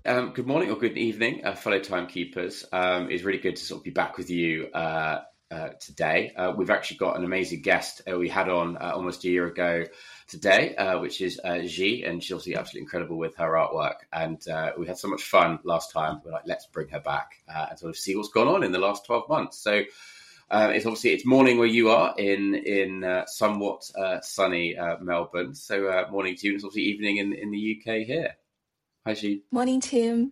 Good morning or good evening, fellow timekeepers. It's really good to sort of be back with you today. We've actually got an amazing guest we had on almost a year ago today, which is Ji, and she's obviously absolutely incredible with her artwork. And we had so much fun last time. We're like, let's bring her back and sort of see what's gone on in the last 12 months. So it's morning where you are in somewhat sunny Melbourne. So morning to you. It's obviously evening in the UK here. Hi, Ji. Morning, Tim.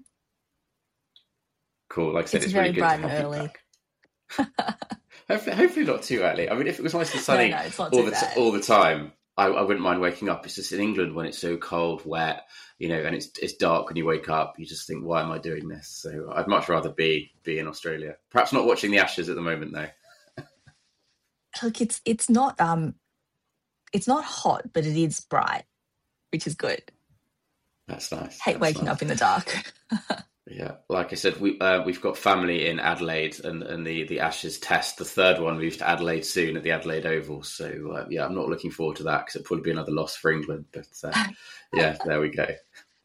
Cool. Like I said, It's it's very really good to bright and have you early. back. Hopefully not too early. I mean, if it was nice and sunny No, it's not too bad. all the time, I wouldn't mind waking up. It's just in England when it's so cold, wet, and it's dark when you wake up. You just think, why am I doing this? So I'd much rather be in Australia. Perhaps not watching the Ashes at the moment, though. Look, it's not hot, but it is bright, which is good. That's nice. Hate waking up in the dark. Yeah, like I said, we've got family in Adelaide, and the Ashes Test, the third one, moves to Adelaide soon at the Adelaide Oval. So I'm not looking forward to that because it'll probably be another loss for England. But yeah, there we go.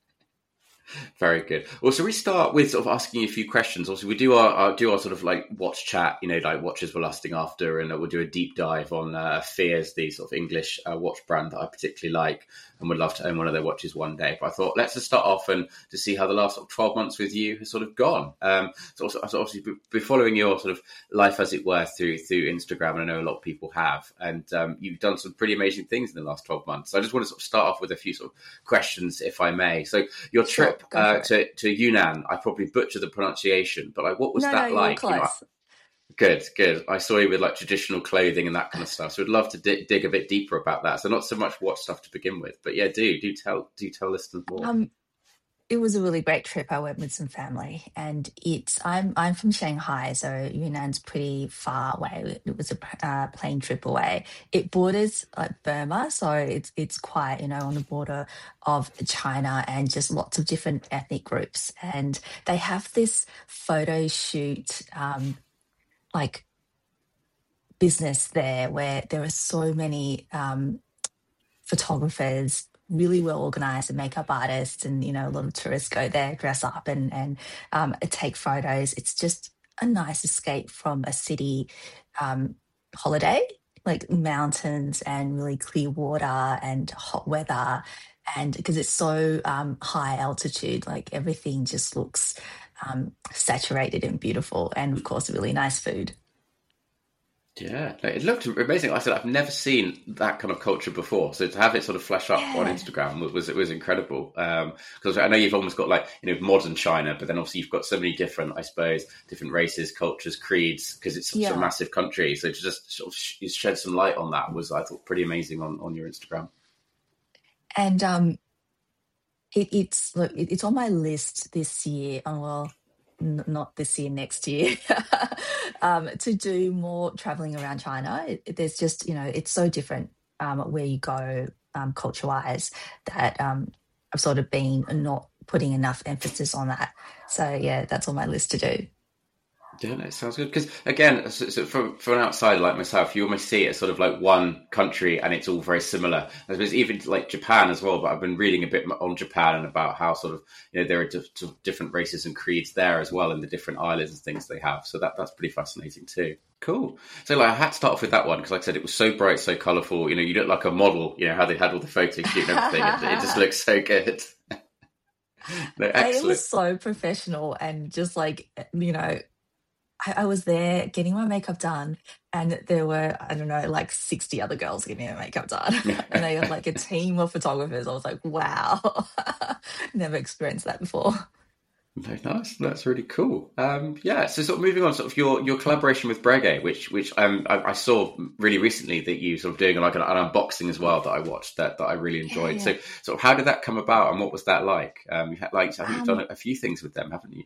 Very good. Well, so we start with sort of asking you a few questions. Also, we do our sort of like watch chat, like watches we're lusting after, and we'll do a deep dive on Fears, the sort of English watch brand that I particularly like, and would love to own one of their watches one day. But I thought let's just start off and to see how the last sort of 12 months with you has sort of gone. So obviously be following your sort of life as it were through Instagram, and I know a lot of people have, and you've done some pretty amazing things in the last 12 months. So I just want to sort of start off with a few sort of questions, if I may. So your trip to Yunnan, I probably butchered the pronunciation, but what was that like? You're close. Good. I saw you with like traditional clothing and that kind of stuff. So I'd love to dig a bit deeper about that. So not so much watch stuff to begin with, but yeah, do tell listeners more. It was a really great trip. I went with some family, and I'm from Shanghai, so Yunnan's pretty far away. It was a plane trip away. It borders like Burma, so it's quite on the border of China, and just lots of different ethnic groups. And they have this photo shoot like business there where there are so many photographers, really well organized, and makeup artists, and a lot of tourists go there, dress up, and take photos. It's just a nice escape from a city holiday, like mountains and really clear water and hot weather, and because it's so high altitude, like everything just looks saturated and beautiful, and of course really nice food. Yeah, it looked amazing. Like I said, I've never seen that kind of culture before. So to have it sort of flash up on Instagram was incredible. Because I know you've almost got like modern China, but then obviously you've got so many different, I suppose, different races, cultures, creeds, because it's such a massive country. So to just sort of shed some light on that was, I thought, pretty amazing on your Instagram. And it's on my list this year. Oh, well, not this year, next year, to do more traveling around China. There's just, it's so different where you go culture-wise that I've sort of been not putting enough emphasis on that. So, yeah, that's on my list to do. Yeah, no, it sounds good. Because again, so from an outsider like myself, you almost see it as sort of like one country, and it's all very similar. I suppose even like Japan as well. But I've been reading a bit on Japan and about how sort of there are different races and creeds there as well, and the different islands and things they have. So that's pretty fascinating too. Cool. So like I had to start off with that one because, like I said, it was so bright, so colourful. You look like a model. How they had all the photo shoot and everything. It just looks so good. No, excellent. It was so professional, and just like I was there getting my makeup done, and there were, I don't know, like 60 other girls getting their makeup done. And they had like a team of photographers. I was like, wow, never experienced that before. Very nice. That's really cool. Yeah. So sort of moving on, sort of your collaboration with Breguet, which I saw really recently that you sort of doing like an unboxing as well that I watched that I really enjoyed. Yeah. So sort of how did that come about, and what was that like? You had I think you've done a few things with them, haven't you?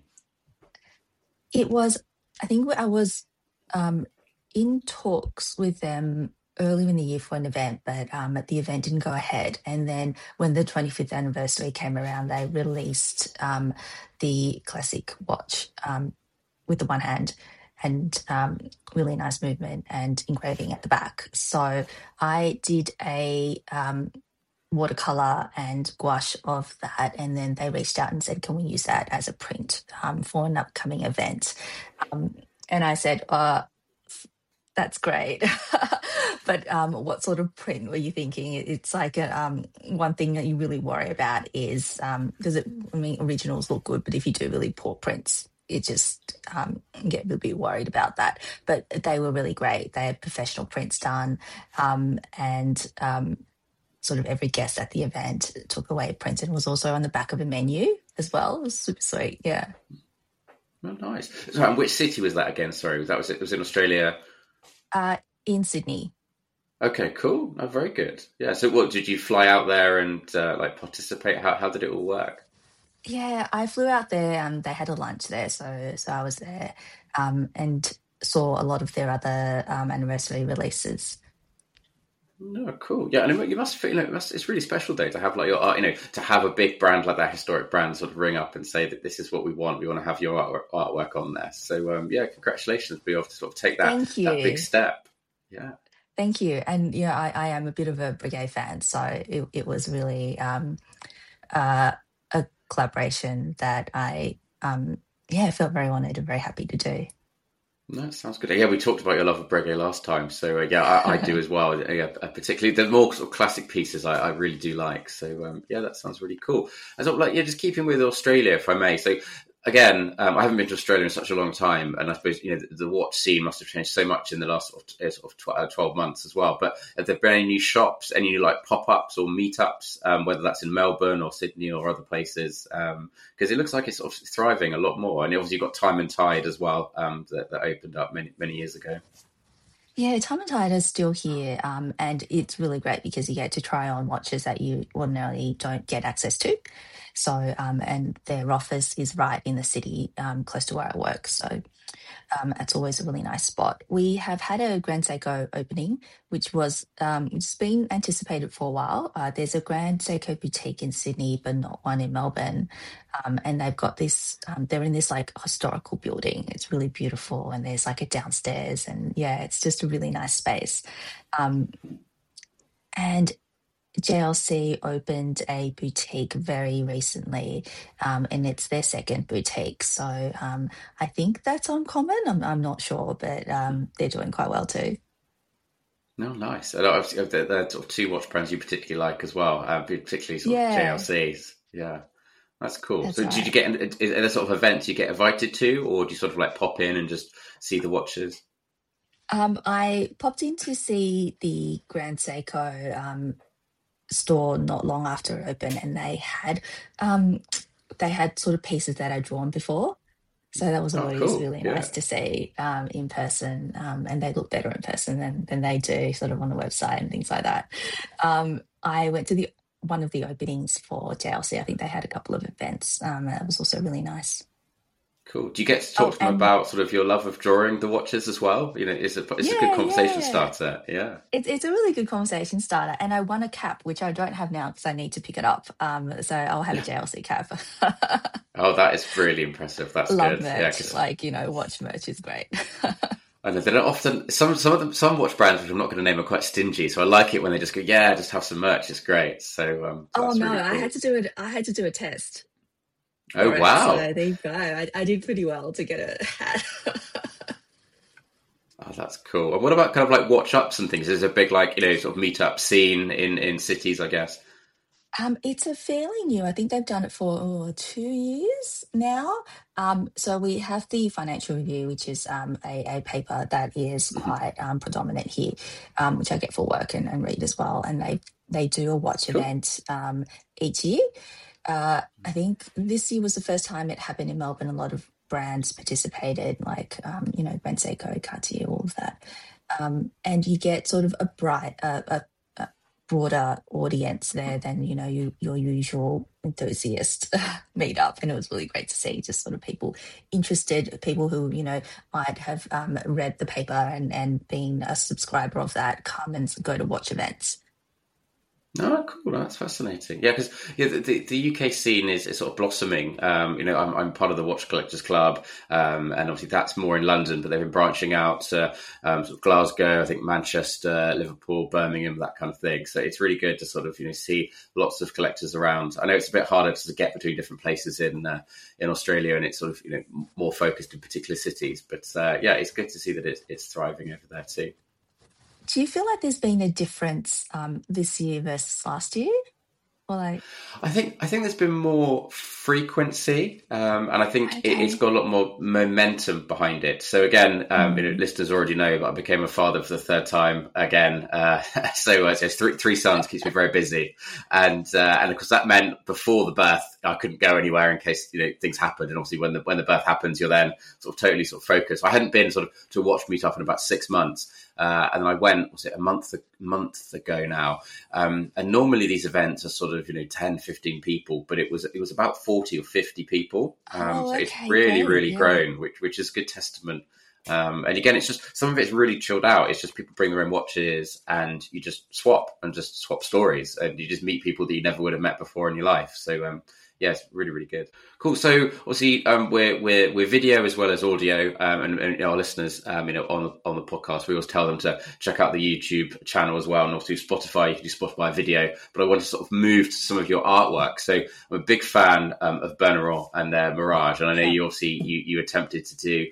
I think I was in talks with them earlier in the year for an event, but the event didn't go ahead. And then when the 25th anniversary came around, they released the classic watch with the one hand, and really nice movement and engraving at the back. So I did a watercolor and gouache of that, and then they reached out and said, "Can we use that as a print for an upcoming event?" Um, and I said, "That's great, but what sort of print were you thinking?" It's like one thing that you really worry about is because I mean, originals look good, but if you do really poor prints, it just get a bit worried about that. But they were really great. They had professional prints done, and sort of every guest at the event took away a print and was also on the back of a menu as well. It was super sweet. Yeah. Oh, nice. So, and which city was that again? Sorry, was it was in Australia? In Sydney. Okay, cool. Oh, very good. Yeah. So, what did you fly out there and like participate? How did it all work? Yeah, I flew out there. They had a lunch there, so I was there, and saw a lot of their other anniversary releases. No, cool. Yeah, and you must feel, it's really special though to have like your art, to have a big brand like that, historic brand, sort of ring up and say that this is what we want. We want to have your artwork on there. So, yeah, congratulations, be able to sort of take Thank that big you. step. Yeah. Thank you. And yeah, I am a bit of a Breguet fan, so it was really a collaboration that I yeah, felt very honoured and very happy to do. No, sounds good. Yeah, we talked about your love of Breguet last time, so yeah, I do as well. Yeah, particularly the more sort of classic pieces, I really do like. So yeah, that sounds really cool. And so, like, yeah, just keeping with Australia, if I may. So again, I haven't been to Australia in such a long time, and I suppose the watch scene must have changed so much in the last 12 months as well. But have there been any new shops, any new like pop ups or meetups, whether that's in Melbourne or Sydney or other places? Because it looks like it's sort of thriving a lot more, and obviously you've got Time and Tide as well, that opened up many years ago. Yeah, Time and Tide is still here, and it's really great because you get to try on watches that you ordinarily don't get access to. So, and their office is right in the city, close to where I work. So, it's always a really nice spot. We have had a Grand Seiko opening, which has been anticipated for a while. There's a Grand Seiko boutique in Sydney, but not one in Melbourne. And they've got this. They're in this like historical building. It's really beautiful, and there's like a downstairs, and yeah, it's just a really nice space. Um, and JLC opened a boutique very recently, and it's their second boutique. So I think that's uncommon. I'm not sure, but they're doing quite well too. No, nice. And obviously, there are sort of two watch brands you particularly like as well, particularly sort of Yeah, JLCs. Yeah, that's cool. that's So, did you right. get? Are there sort of events you get invited to, or do you sort of like pop in and just see the watches? I popped in to see the Grand Seiko store not long after it opened, and um, they had sort of pieces that I'd drawn before. So that was Oh, always cool. really Yeah. nice to see in person, and they look better in person than they do sort of on the website and things like that. I went to the one of the openings for JLC. I think they had a couple of events. That was also really nice. Cool. Do you get to talk Oh, to them and about sort of your love of drawing the watches as well? It's a good yeah, conversation yeah, starter. Yeah. it's a really good conversation starter. And I won a cap, which I don't have now because I need to pick it up. So I'll have a JLC cap. Oh, that is really impressive. That's Love good. Yeah, merch, because like watch merch is great. I know they don't often some watch brands, which I'm not going to name, are quite stingy. So I like it when they just go, yeah, just have some merch. It's great. So Oh that's no, really I had cool. to do it. I had to do a test Oh, for it. So wow. there you go. I did pretty well to get a hat. Oh, that's cool. And what about kind of like watch ups and things? Is there a big like sort of meetup scene in cities? I guess. It's a fairly new. I think they've done it for 2 years now. So we have the Financial Review, which is a paper that is Mhm. quite predominant here, which I get for work and read as well. And they do a watch Cool. event each year. I think this year was the first time it happened in Melbourne. A lot of brands participated, like Grand Seiko, Cartier, all of that. And you get sort of a broader audience there than your usual enthusiast meetup, and it was really great to see just sort of people interested, people who might have read the paper and been a subscriber of that come and go to watch events. Oh, cool. That's fascinating. Yeah, because the UK scene is sort of blossoming. I'm part of the Watch Collectors Club, and obviously that's more in London, but they've been branching out to sort of Glasgow, I think Manchester, Liverpool, Birmingham, that kind of thing. So it's really good to sort of see lots of collectors around. I know it's a bit harder to get between different places in Australia, and it's sort of more focused in particular cities. But yeah, it's good to see that it's thriving over there too. Do you feel like there's been a difference this year versus last year? Or like, I think there's been more frequency, and I think it's okay. got a lot more momentum behind it. So again, Mm. listeners already know, but I became a father for the third time again. So three sons keeps me very busy, and of course that meant before the birth I couldn't go anywhere in case things happened. And obviously when the birth happens, you're then sort of totally sort of focused. I hadn't been sort of to a watch meetup in about 6 months. And then I went, was it a month ago now? And normally these events are sort of, 10, 15 people, but it was about 40 or 50 people. Oh, So it's okay, really, great. really Yeah. grown, which is good testament. And again, it's just, some of it's really chilled out. It's just people bring their own watches and you just swap stories, and you just meet people that you never would have met before in your life. So, yeah, it's really, really good. Cool. So obviously, we're video as well as audio, and our listeners, on the podcast, we always tell them to check out the YouTube channel as well, and also Spotify. You can do Spotify video. But I want to sort of move to some of your artwork. So I'm a big fan of Berneron and their Mirage, and I know Yeah. you obviously you attempted to do,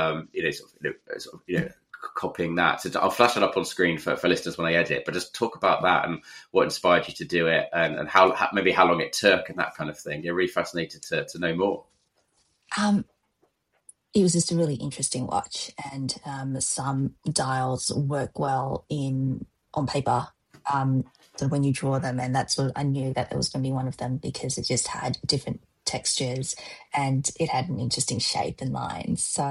copying that. So I'll flash it up on screen for listeners when I edit, but just talk about that and what inspired you to do it, and maybe how long it took and that kind of thing. You're really fascinated to know more. Um, it was just a really interesting watch, and some dials work well in on paper. So when you draw them, and that's what I knew that there was going to be one of them because it just had different textures and it had an interesting shape and lines. So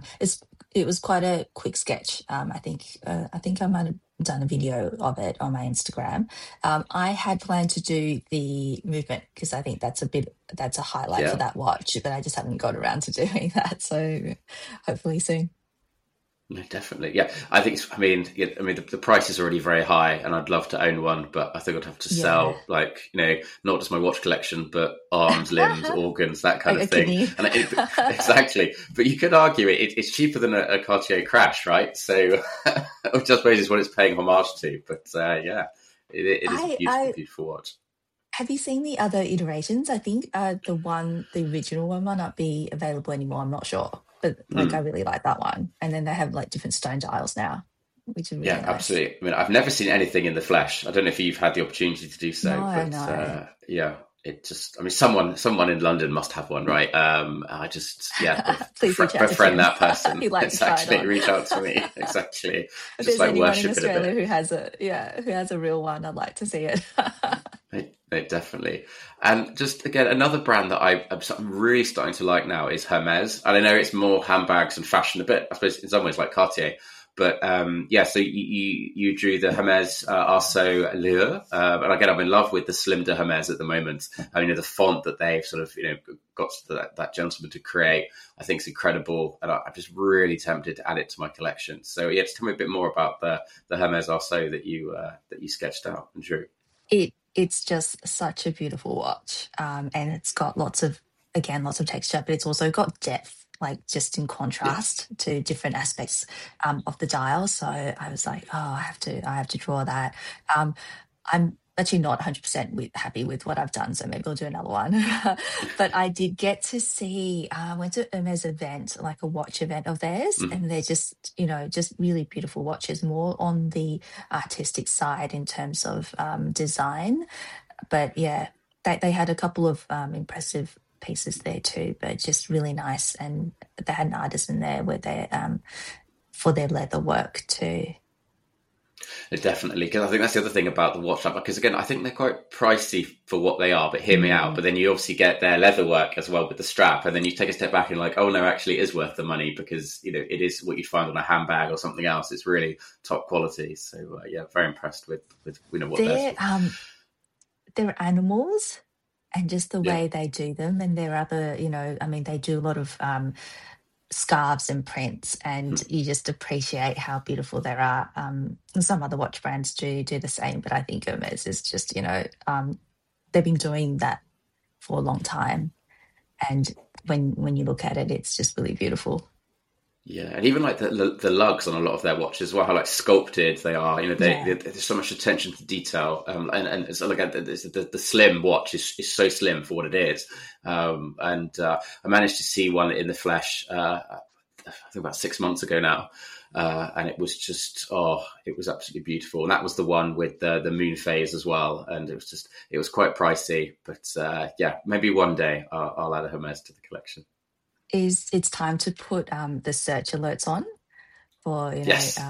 it was quite a quick sketch. I think I might have done a video of it on my Instagram. I had planned to do the movement because I think that's a highlight for Yeah. that watch, but I just haven't got around to doing that. So hopefully soon. No, definitely. Yeah, I think. The price is already very high, and I'd love to own one, but I think I'd have to Yeah. sell, like, not just my watch collection, but arms, limbs, organs, that kind Like of a thing. kidney. And exactly. But you could argue it's cheaper than a Cartier Crash, right? So, which I suppose is what it's paying homage to. But yeah, it is a beautiful, I beautiful watch. have you seen the other iterations? I think the original one might not be available anymore. I'm not sure, but like I Mm. really like that one. And then they have like different stone dials now, which is really Yeah, nice. absolutely. I mean, I've never seen anything in the flesh. I don't know if you've had the opportunity to do so, No, but no. yeah, it just. I mean, someone in London must have one, right? I just, yeah, Please reach out to befriend Tim. that person. He'd like to try it Exactly, on. reach out to me. Exactly, If just there's like anyone in worship it a Australia bit. who has a real one, I'd like to see it. Definitely. And just again, another brand that I'm really starting to like now is Hermes. And I know it's more handbags and fashion, a bit, I suppose, in some ways like Cartier. But yeah, so you drew the Hermes Arceau Allure, and again, I'm in love with the Slim de Hermes at the moment. I mean, the font that they've sort of got that gentleman to create, I think is incredible, and I'm just really tempted to add it to my collection. So yeah, just tell me a bit more about the Hermes Arceau that you sketched out and drew. It's just such a beautiful watch, and it's got lots of texture, but it's also got depth, like just in Yeah. contrast to different aspects of the dial. So I was like, oh, I have to draw that. I'm actually not 100% happy with what I've done, so maybe I'll do another one. But I did get to see, I went to Hermes event, like a watch event of theirs, Mhm. and they're just really beautiful watches, more on the artistic side in terms of design. But yeah, they had a couple of impressive pieces there too, but just really nice. And they had an artisan there where they for their leather work too. Definitely, because I think that's the other thing about the watch because again, I think they're quite pricey for what they are. But hear me out. Mm. But then you obviously get their leather work as well with the strap, and then you take a step back and like, oh no, actually, it is worth the money because it is what you'd find on a handbag or something else. It's really top quality. So yeah, very impressed with what theirs They're was. they're animals, and just the Yeah, way they do them, and their other, I mean, they do a lot of scarves and prints, and you just appreciate how beautiful they are. Some other watch brands do the same, but I think Hermes is just, they've been doing that for a long time, and when you look at it, it's just really beautiful. Yeah, and even like the lugs on a lot of their watches as well, how like sculpted they are. Yeah. There's so much attention to detail. And it's like the slim watch is so slim for what it is. And I managed to see one in the flesh. I think about 6 months ago now, and it was just it was absolutely beautiful. And that was the one with the moon phase as well. And it was quite pricey, but yeah, maybe one day I'll add a Hermes to the collection. It's time to put the search alerts on for, Yes,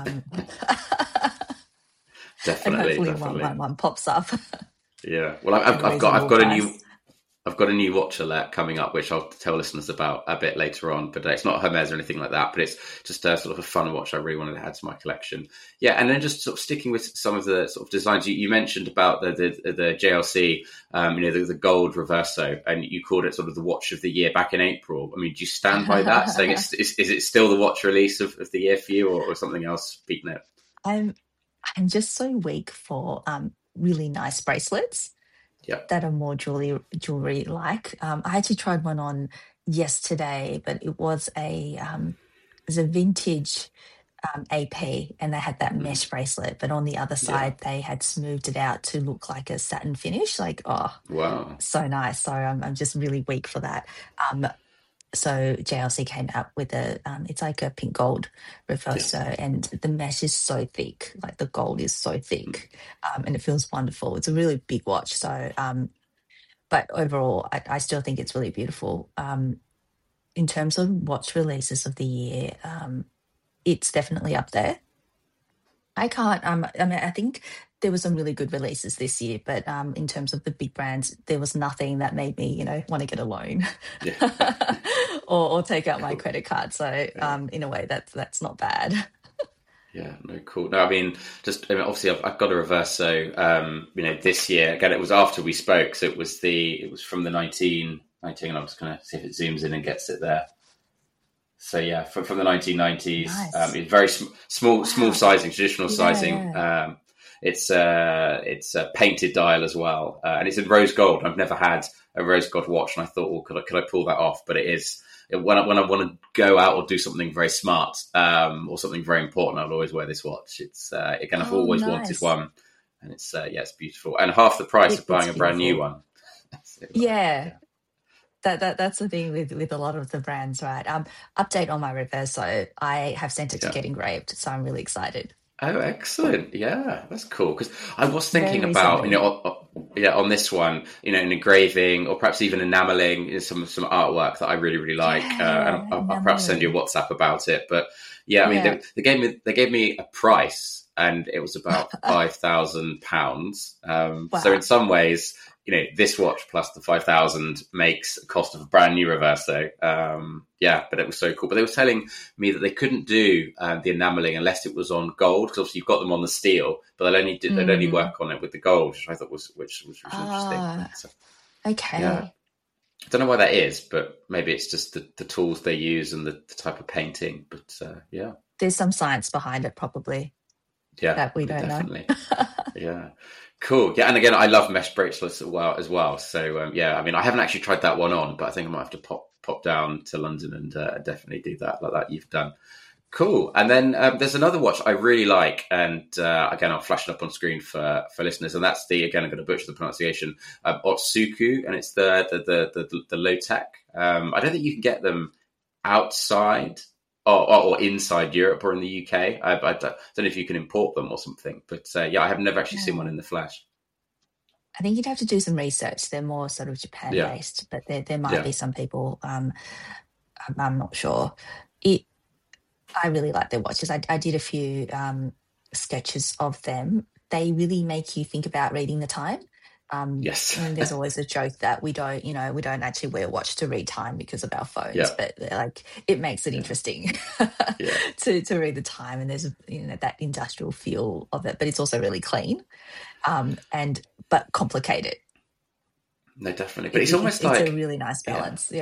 and definitely, hopefully definitely. one pops up Yeah. Well, at a reasonable price. I've got a new watch alert coming up, which I'll tell listeners about a bit later on. But it's not Hermes or anything like that. But it's just a sort of a fun watch I really wanted to add to my collection. Yeah, and then just sort of sticking with some of the sort of designs you mentioned about the JLC, the gold Reverso, and you called it sort of the watch of the year back in April. I mean, do you stand by that? Saying is it still the watch release of the year for you, or something else beating it? I'm I'm just so weak for really nice bracelets Yeah. that are more jewelry like. I actually tried one on yesterday, but it was a vintage AP, and they had that Mhm. mesh bracelet, but on the other Yeah. side they had smoothed it out to look like a satin finish. Like, oh, Wow. so nice. So I'm just really weak for that. Um, so JLC came out with it's like a pink gold Yeah. Reverso, and the mesh is so thick, like the gold is so thick, and it feels wonderful. It's a really big watch. So, but overall, I still think it's really beautiful. In terms of watch releases of the year, it's definitely up there. I can't. I mean, I think there were some really good releases this year, but in terms of the big brands, there was nothing that made me, want to get a loan Yeah. or take out my Cool. credit card. So, Yeah. in a way, that's not bad. Yeah, no, cool. No, I mean, obviously, I've got a Reverso. This year again, it was after we spoke, so it was from the 1919. I'm just going to see if it zooms in and gets it there. So yeah, from the 1990s, Nice. it's very small Wow. sizing, traditional Yeah, sizing. yeah. It's a painted dial as well, and it's in rose gold. I've never had a rose gold watch, and I thought, well, could I pull that off? But it is when I want to go out or do something very smart, or something very important, I'll always wear this watch. It's again, I've Oh, always wanted nice. one, and it's beautiful, and half the price of It's buying a brand new beautiful. one. So, Yeah. yeah. That's the thing with a lot of the brands, right? Update on my Reverso. I have sent it to Yeah. get engraved, so I'm really excited. Oh, excellent! Yeah, that's cool. Because I was Very thinking about, recently. on this one, an engraving or perhaps even enameling some artwork that I really really like, and Yeah, I'll perhaps send you a enameling. WhatsApp about it. But yeah, I mean, Yeah. they gave me a price, and it was about £5,000. So in Wow. some ways, this watch plus the 5,000 makes a cost of a brand new Reverso. Yeah, but it was so cool. But they were telling me that they couldn't do the enameling unless it was on gold, because obviously you've got them on the steel, but they'd only Mm. work on it with the gold, which I thought was interesting. But Ah, yeah, okay. I don't know why that is, but maybe it's just the tools they use and the type of painting. But yeah, There's some science behind it, probably, yeah, that we no, don't know. definitely. Yeah, cool. Yeah, and again, I love mesh bracelets as well. So yeah, I mean, I haven't actually tried that one on, but I think I might have to pop down to London and definitely do that like that you've done. Cool. And then there's another watch I really like, and again, I'll flash it up on screen for listeners. And that's again, I'm going to butcher the pronunciation, Otsuku, and it's the low tech. I don't think you can get them outside or inside Europe or in the UK. I don't know if you can import them or something, but yeah, I have never actually seen one Yeah. in the flesh. I think you'd have to do some research. They're more sort of Japan Yeah, based, but there might yeah, be some people. I'm not sure. It. I really like their watches. I did a few sketches of them. They really make you think about reading the time. yes, And there's always a joke that we don't actually wear a watch to read time because of our phones, yeah, but like it makes it yeah, interesting yeah. to read the time. And there's that industrial feel of it, but it's also really clean, and but complicated. No, definitely. But it's almost It's a like, really nice yeah. balance. Yeah.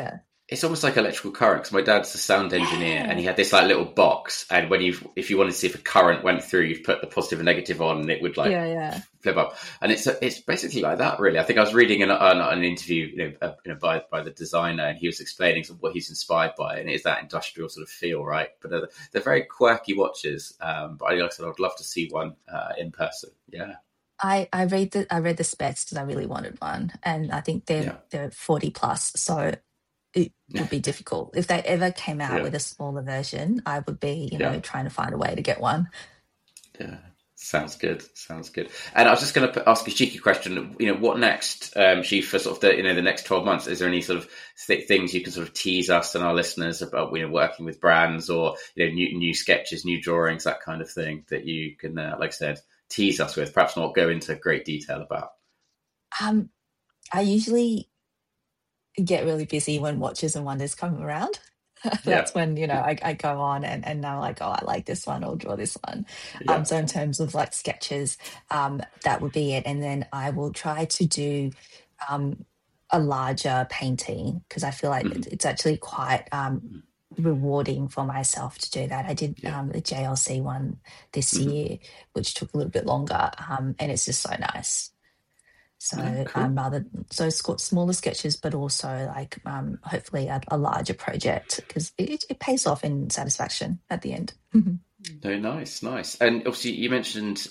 It's almost like electrical current, because my dad's a sound engineer, and Yeah, he had this like little box, and if you wanted to see if a current went through, you'd put the positive and negative on, and it would like yeah. flip up. And it's basically like that, really. I think I was reading an interview, by the designer, and he was explaining sort of what he's inspired by, and it is that industrial sort of feel, right? But they're very quirky watches. But like I said, I'd love to see one in person. Yeah, I read the specs because I really wanted one, and I think yeah, they're 40 plus, so it would be difficult if they ever came out yeah, with a smaller version. I would be, yeah. trying to find a way to get one. Yeah, sounds good. Sounds good. And I was just going to ask a cheeky question. What next, Chief, for sort of the next 12 months? Is there any sort of things you can sort of tease us and our listeners about, working with brands, or new sketches, new drawings, that kind of thing that you can, like I said, tease us with? Perhaps not go into great detail about. Um, I usually get really busy when Watches and Wonders come around. Yeah, That's when, I go on and I'm like, oh, I like this one, or draw this one. yeah, So in terms of like sketches, that would be it. And then I will try to do um, a larger painting, because I feel like hmm, it's actually quite rewarding for myself to do that. I did yeah, the JLC one this hmm, year, which took a little bit longer, and it's just so nice. yeah, So cool. smaller sketches, but also like hopefully a larger project, because it pays off in satisfaction at the end. No, nice, nice. And obviously, you mentioned,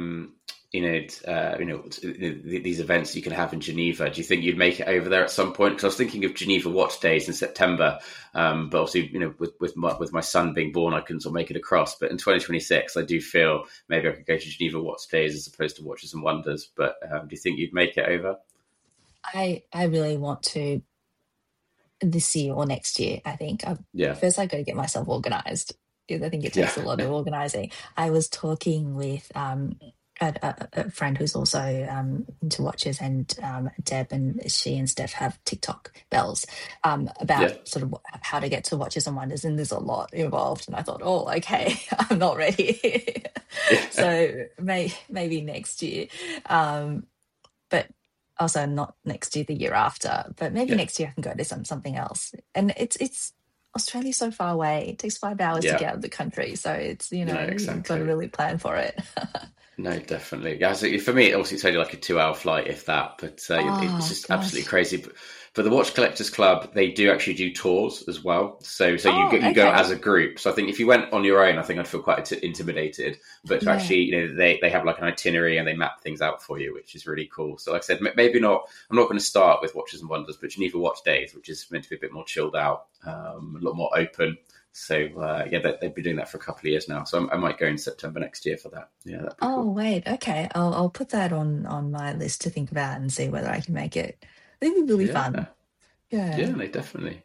these events you can have in Geneva. Do you think you'd make it over there at some point? Because I was thinking of Geneva Watch Days in September, but obviously, with my son being born, I couldn't sort of make it across. But in 2026, I do feel maybe I could go to Geneva Watch Days as opposed to Watches and Wonders. But do you think you'd make it over? I really want to this year or next year. I think Yeah, first I got to get myself organized, because I think it yeah, takes a lot of organizing. I was talking with a friend who's also into watches, and Deb, and she and Steph have TikTok bells, yeah. about sort of how to get to Watches and Wonders, and there's a lot involved. And I thought, oh, okay, I'm not ready. Yeah. So maybe next year, but also not next year, the year after. But maybe Yeah, next year I can go to something else. And it's Australia's so far away. It takes 5 hours to yeah. get out of the country. So it's, No, you've got to exactly. really plan for it. No, definitely. Yeah, so for me, obviously, it's only like a 2 hour flight, if that. But it's Oh just absolutely gosh. crazy. But for the Watch Collectors Club, they do actually do tours as well. So Oh, you go as okay. a group. So I think if you went on your own, I think I'd feel quite intimidated. But to Yeah. actually, they have like an itinerary, and they map things out for you, which is really cool. So like I said, maybe not. I'm not going to start with Watches and Wonders, but Geneva Watch Days, which is meant to be a bit more chilled out, a lot more open. So they've been doing that for a couple of years now. So I might go in September next year for that. Yeah, that'd be Oh cool. wait. Okay. I'll put that on my list to think about and see whether I can make it. I think it'd be really fun. Yeah, yeah, Yeah. no, definitely.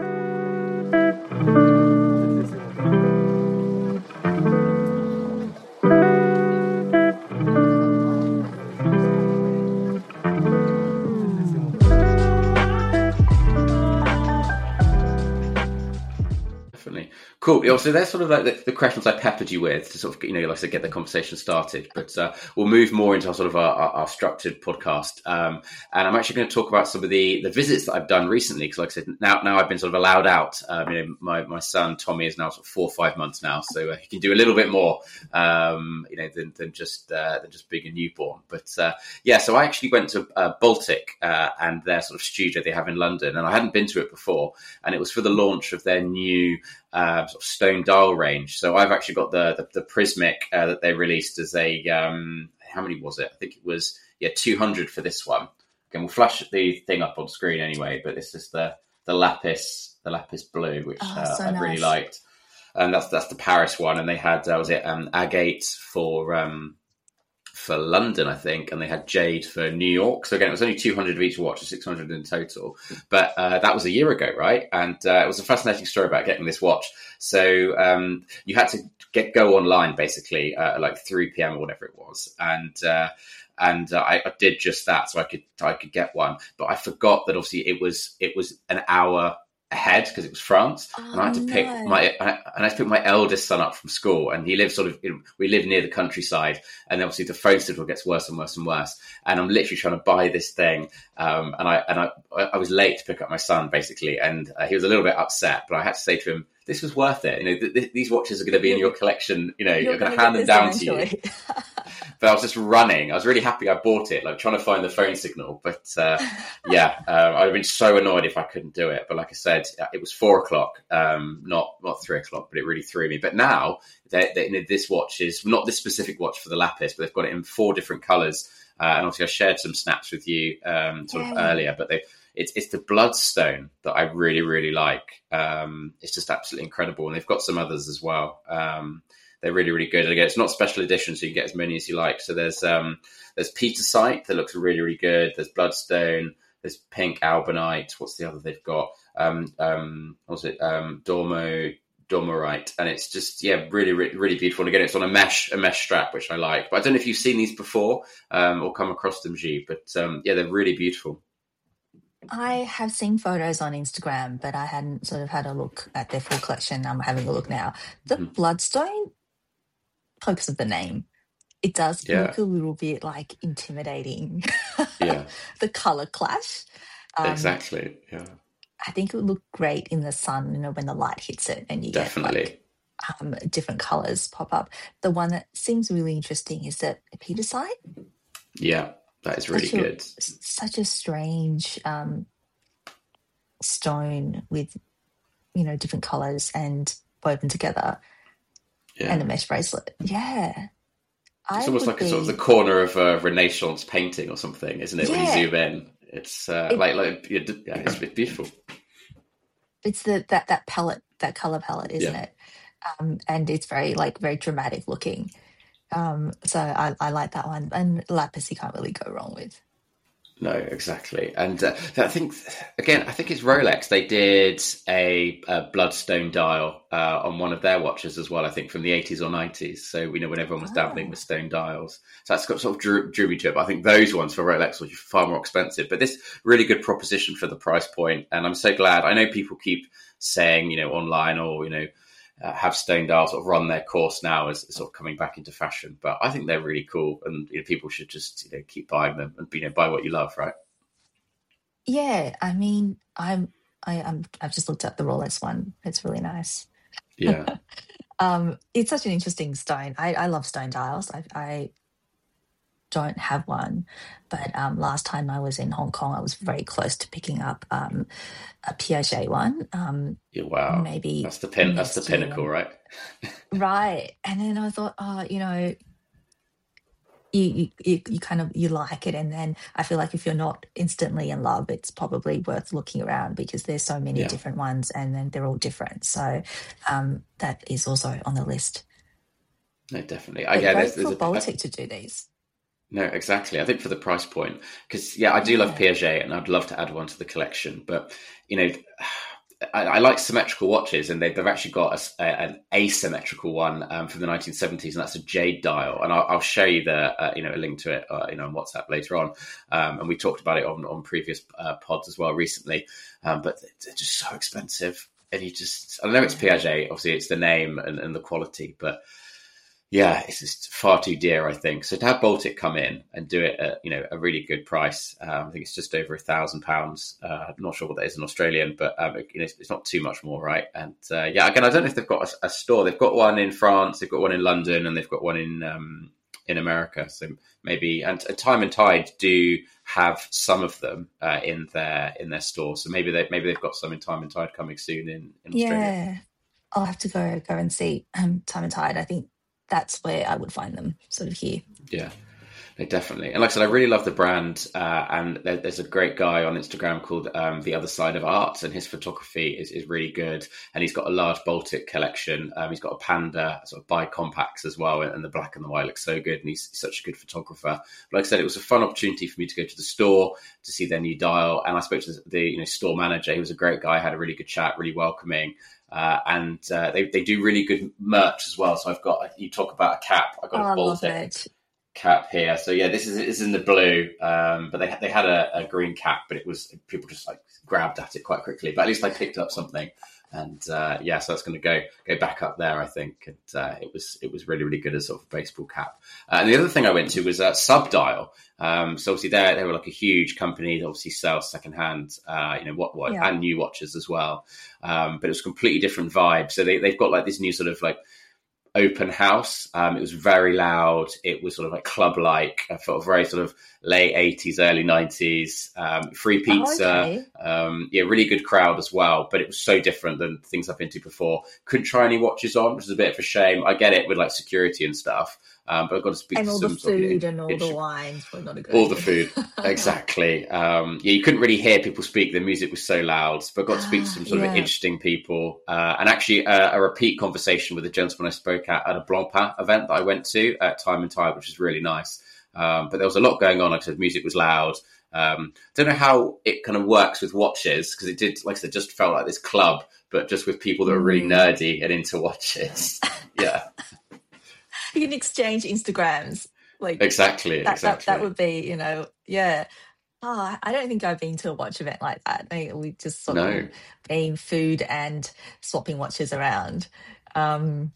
Definitely. Cool. Yeah, so they're sort of like the questions I peppered you with to sort of, like I said, get the conversation started. But we'll move more into our sort of our structured podcast. And I'm actually going to talk about some of the visits that I've done recently. Because like I said, now I've been sort of allowed out. My son, Tommy, is now sort of 4 or 5 months now. So he can do a little bit more, than just being a newborn. But so I actually went to Baltic and their sort of studio they have in London. And I hadn't been to it before. And it was for the launch of their new sort of stone dial range. So I've actually got the Prismic that they released as a how many was it? I think it was 200 for this one. Again, we'll flash the thing up on screen anyway. But this is the lapis blue, which Oh, so I've really nice. liked. And that's the Paris one. And they had was it agate for London, I think, and they had jade for New York. So again, it was only 200 of each watch, so 600 in total. But that was a year ago, right? And it was a fascinating story about getting this watch. So you had to go online basically at like 3 p.m. or whatever it was, and I did just that, so I could get one. But I forgot that obviously it was an hour ahead because it was France, and Oh no. I had to pick my eldest son up from school, and he lives we live near the countryside, and obviously the phone signal gets worse and worse and worse, and I'm literally trying to buy this thing, I was late to pick up my son basically, and he was a little bit upset, but I had to say to him, this was worth it. These watches are going to be in your collection. You're going to hand them down to you. But I was just running. I was really happy I bought it, like trying to find the phone signal. But I'd have been so annoyed if I couldn't do it. But like I said, it was 4:00, not 3:00, but it really threw me. But now this watch is not this specific watch for the Lapis, but they've got it in 4 different colours. And obviously I shared some snaps with you of earlier, but it's the Bloodstone that I really, really like. It's just absolutely incredible. And they've got some others as well. They're really, really good. And again, it's not special edition, so you can get as many as you like. So there's Petersite that looks really, really good. There's Bloodstone. There's Pink Albonite. What's the other they've got? Dormorite. And it's just, really, really, really beautiful. And again, it's on a mesh strap, which I like. But I don't know if you've seen these before or come across them, G. But they're really beautiful. I have seen photos on Instagram, but I hadn't sort of had a look at their full collection. I'm having a look now. The Bloodstone, because of the name, it does look a little bit like intimidating. Yeah. The color clash. Exactly. Yeah. I think it would look great in the sun, when the light hits it and you Definitely. get different colors pop up. The one that seems really interesting is that Petersite. Yeah, that is really good. Such a strange stone with, different colors and woven together, and a mesh bracelet. Yeah. It's almost like a sort of the corner of a Renaissance painting or something, isn't it? Yeah. When you zoom in, it's it's beautiful. It's that palette, that color palette, isn't it? And it's very very dramatic looking. So I like that one, and Lapis you can't really go wrong with. No, exactly. And I think it's Rolex. They did a Bloodstone dial on one of their watches as well, I think from the 80s or 90s. So, when everyone was dabbling with stone dials. So that's got sort of drew me to it. But I think those ones for Rolex were far more expensive. But this really good proposition for the price point. And I'm so glad. I know people keep saying, online or, have stone dials sort of run their course now as sort of coming back into fashion. But I think they're really cool, and people should just keep buying them and buy what you love, right? Yeah, I mean, I've just looked at the Rolex one. It's really nice. Yeah. It's such an interesting stone. I love stone dials. I don't have one, but last time I was in Hong Kong, I was very close to picking up a Piaget one. Wow, maybe that's the pinnacle, right? Right, and then I thought, you kind of like it, and then I feel like if you're not instantly in love, it's probably worth looking around because there's so many different ones, and then they're all different. So that is also on the list. No, definitely. There's for Baltic to do these. No, exactly. I think for the price point, because I do love Piaget, and I'd love to add one to the collection. But I like symmetrical watches, and they've actually got an asymmetrical one from the 1970s, and that's a jade dial. And I'll show you a link to it, on WhatsApp later on. And we talked about it on previous pods as well recently. But they're just so expensive, and I know it's Piaget. Obviously, it's the name and the quality, but. Yeah, it's just far too dear, I think. So to have Baltic come in and do it at a really good price, I think it's just over £1,000. I'm not sure what that is in Australian, but it's not too much more, right? And again, I don't know if they've got a store. They've got one in France, they've got one in London, and they've got one in America. So maybe, and Time and Tide do have some of them in their store. So maybe they've got some in Time and Tide coming soon in Australia. Yeah, I'll have to go and see Time and Tide. I think that's where I would find them, sort of here. Yeah, no, definitely. And like I said, I really love the brand. And there's a great guy on Instagram called The Other Side of Art, and his photography is really good. And he's got a large Baltic collection. He's got a Panda sort of bi-compacts as well, and the black and the white looks so good. And he's such a good photographer. But like I said, it was a fun opportunity for me to go to the store to see their new dial. And I spoke to the store manager. He was a great guy, had a really good chat, really welcoming. And they do really good merch as well. So you talk about a cap. I got a Baltic. cap here. So yeah, this is in the blue, but they had a green cap, but it was people just like grabbed at it quite quickly. But at least I picked up something, and yeah, so that's going to go back up there, I think. And it was really really good as sort of a baseball cap. And the other thing I went to was Subdial. So obviously they were like a huge company that obviously sells secondhand, what Yeah. and new watches as well. But it was a completely different vibe. So they've got like this new sort of like open house. It was very loud. It was sort of like club like. I felt very sort of late 80s, early 90s. Free Oh, pizza. okay. Yeah, really good crowd as well. But it was so different than things I've been to before. Couldn't try any watches on, which is a bit of a shame. I get it with like security and stuff. But I've got to speak And to all the some sort of food and all the wines were not a good all the idea. food, exactly. Yeah, you couldn't really hear people speak. The music was so loud, but I got to speak to some sort of Yeah. interesting people, and actually a repeat conversation with a gentleman I spoke at a Blancpain event that I went to at Time and Tide, which was really nice. But there was a lot going on. Like I said, music was loud. Don't know how it kind of works with watches because it did, like I said, just felt like this club, but just with people that were really nerdy and into watches. Yeah, You can exchange Instagrams. Like exactly. that would be, yeah. Oh, I don't think I've been to a watch event like that. We just sort of No, been food and swapping watches around. Um,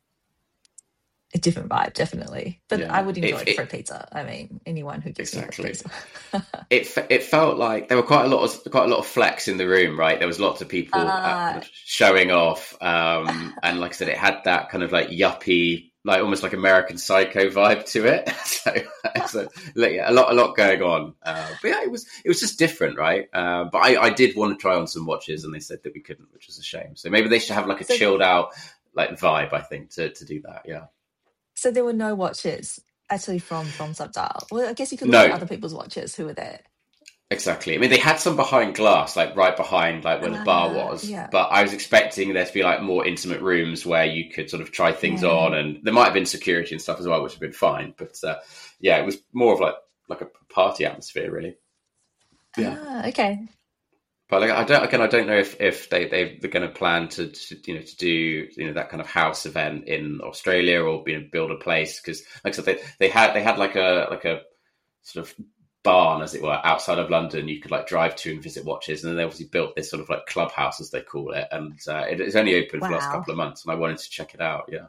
a different vibe, definitely. But I yeah. would enjoy free pizza. I mean, anyone who gives me free Exactly. pizza. It felt like there were quite a lot of flex in the room, right? There was lots of people kind Uh, of showing off, and like I said, it had that kind of like yuppie, like almost like American Psycho vibe to it. So like, yeah, a lot going on. But yeah, it was just different, right? But I did want to try on some watches, and they said that we couldn't, which was a shame. So maybe they should have like a so, chilled out like vibe, I think, to do that. Yeah. so there were no watches actually from Subdial. Well, I guess you could look at No, other people's watches who were there. exactly. I mean, they had some behind glass, like right behind, like where the bar was. Yeah, But I was expecting there to be like more intimate rooms where you could sort of try things yeah. on, and there might have been security and stuff as well, which would have been fine. But yeah, it was more of like a party atmosphere, really. Yeah. Okay. But like, I don't know if they're going to plan to do that kind of house event in Australia or build a place because like I said they had like a sort of barn, as it were, outside of London. You could like drive to and visit watches, and then they obviously built this sort of like clubhouse, as they call it, and it's only open for the last Wow. couple of months, and I wanted to check it out. Yeah,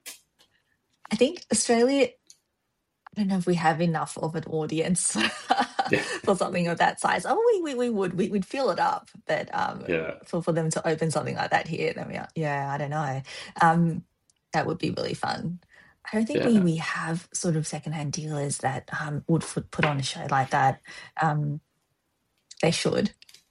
I think Australia, I don't know if we have enough of an audience yeah, for something of that size. Oh, we'd fill it up, but yeah, for them to open something like that here, then yeah, I don't know. Um, that would be really fun. I don't think yeah. we have sort of secondhand dealers that would put on a show like that. Um, they should.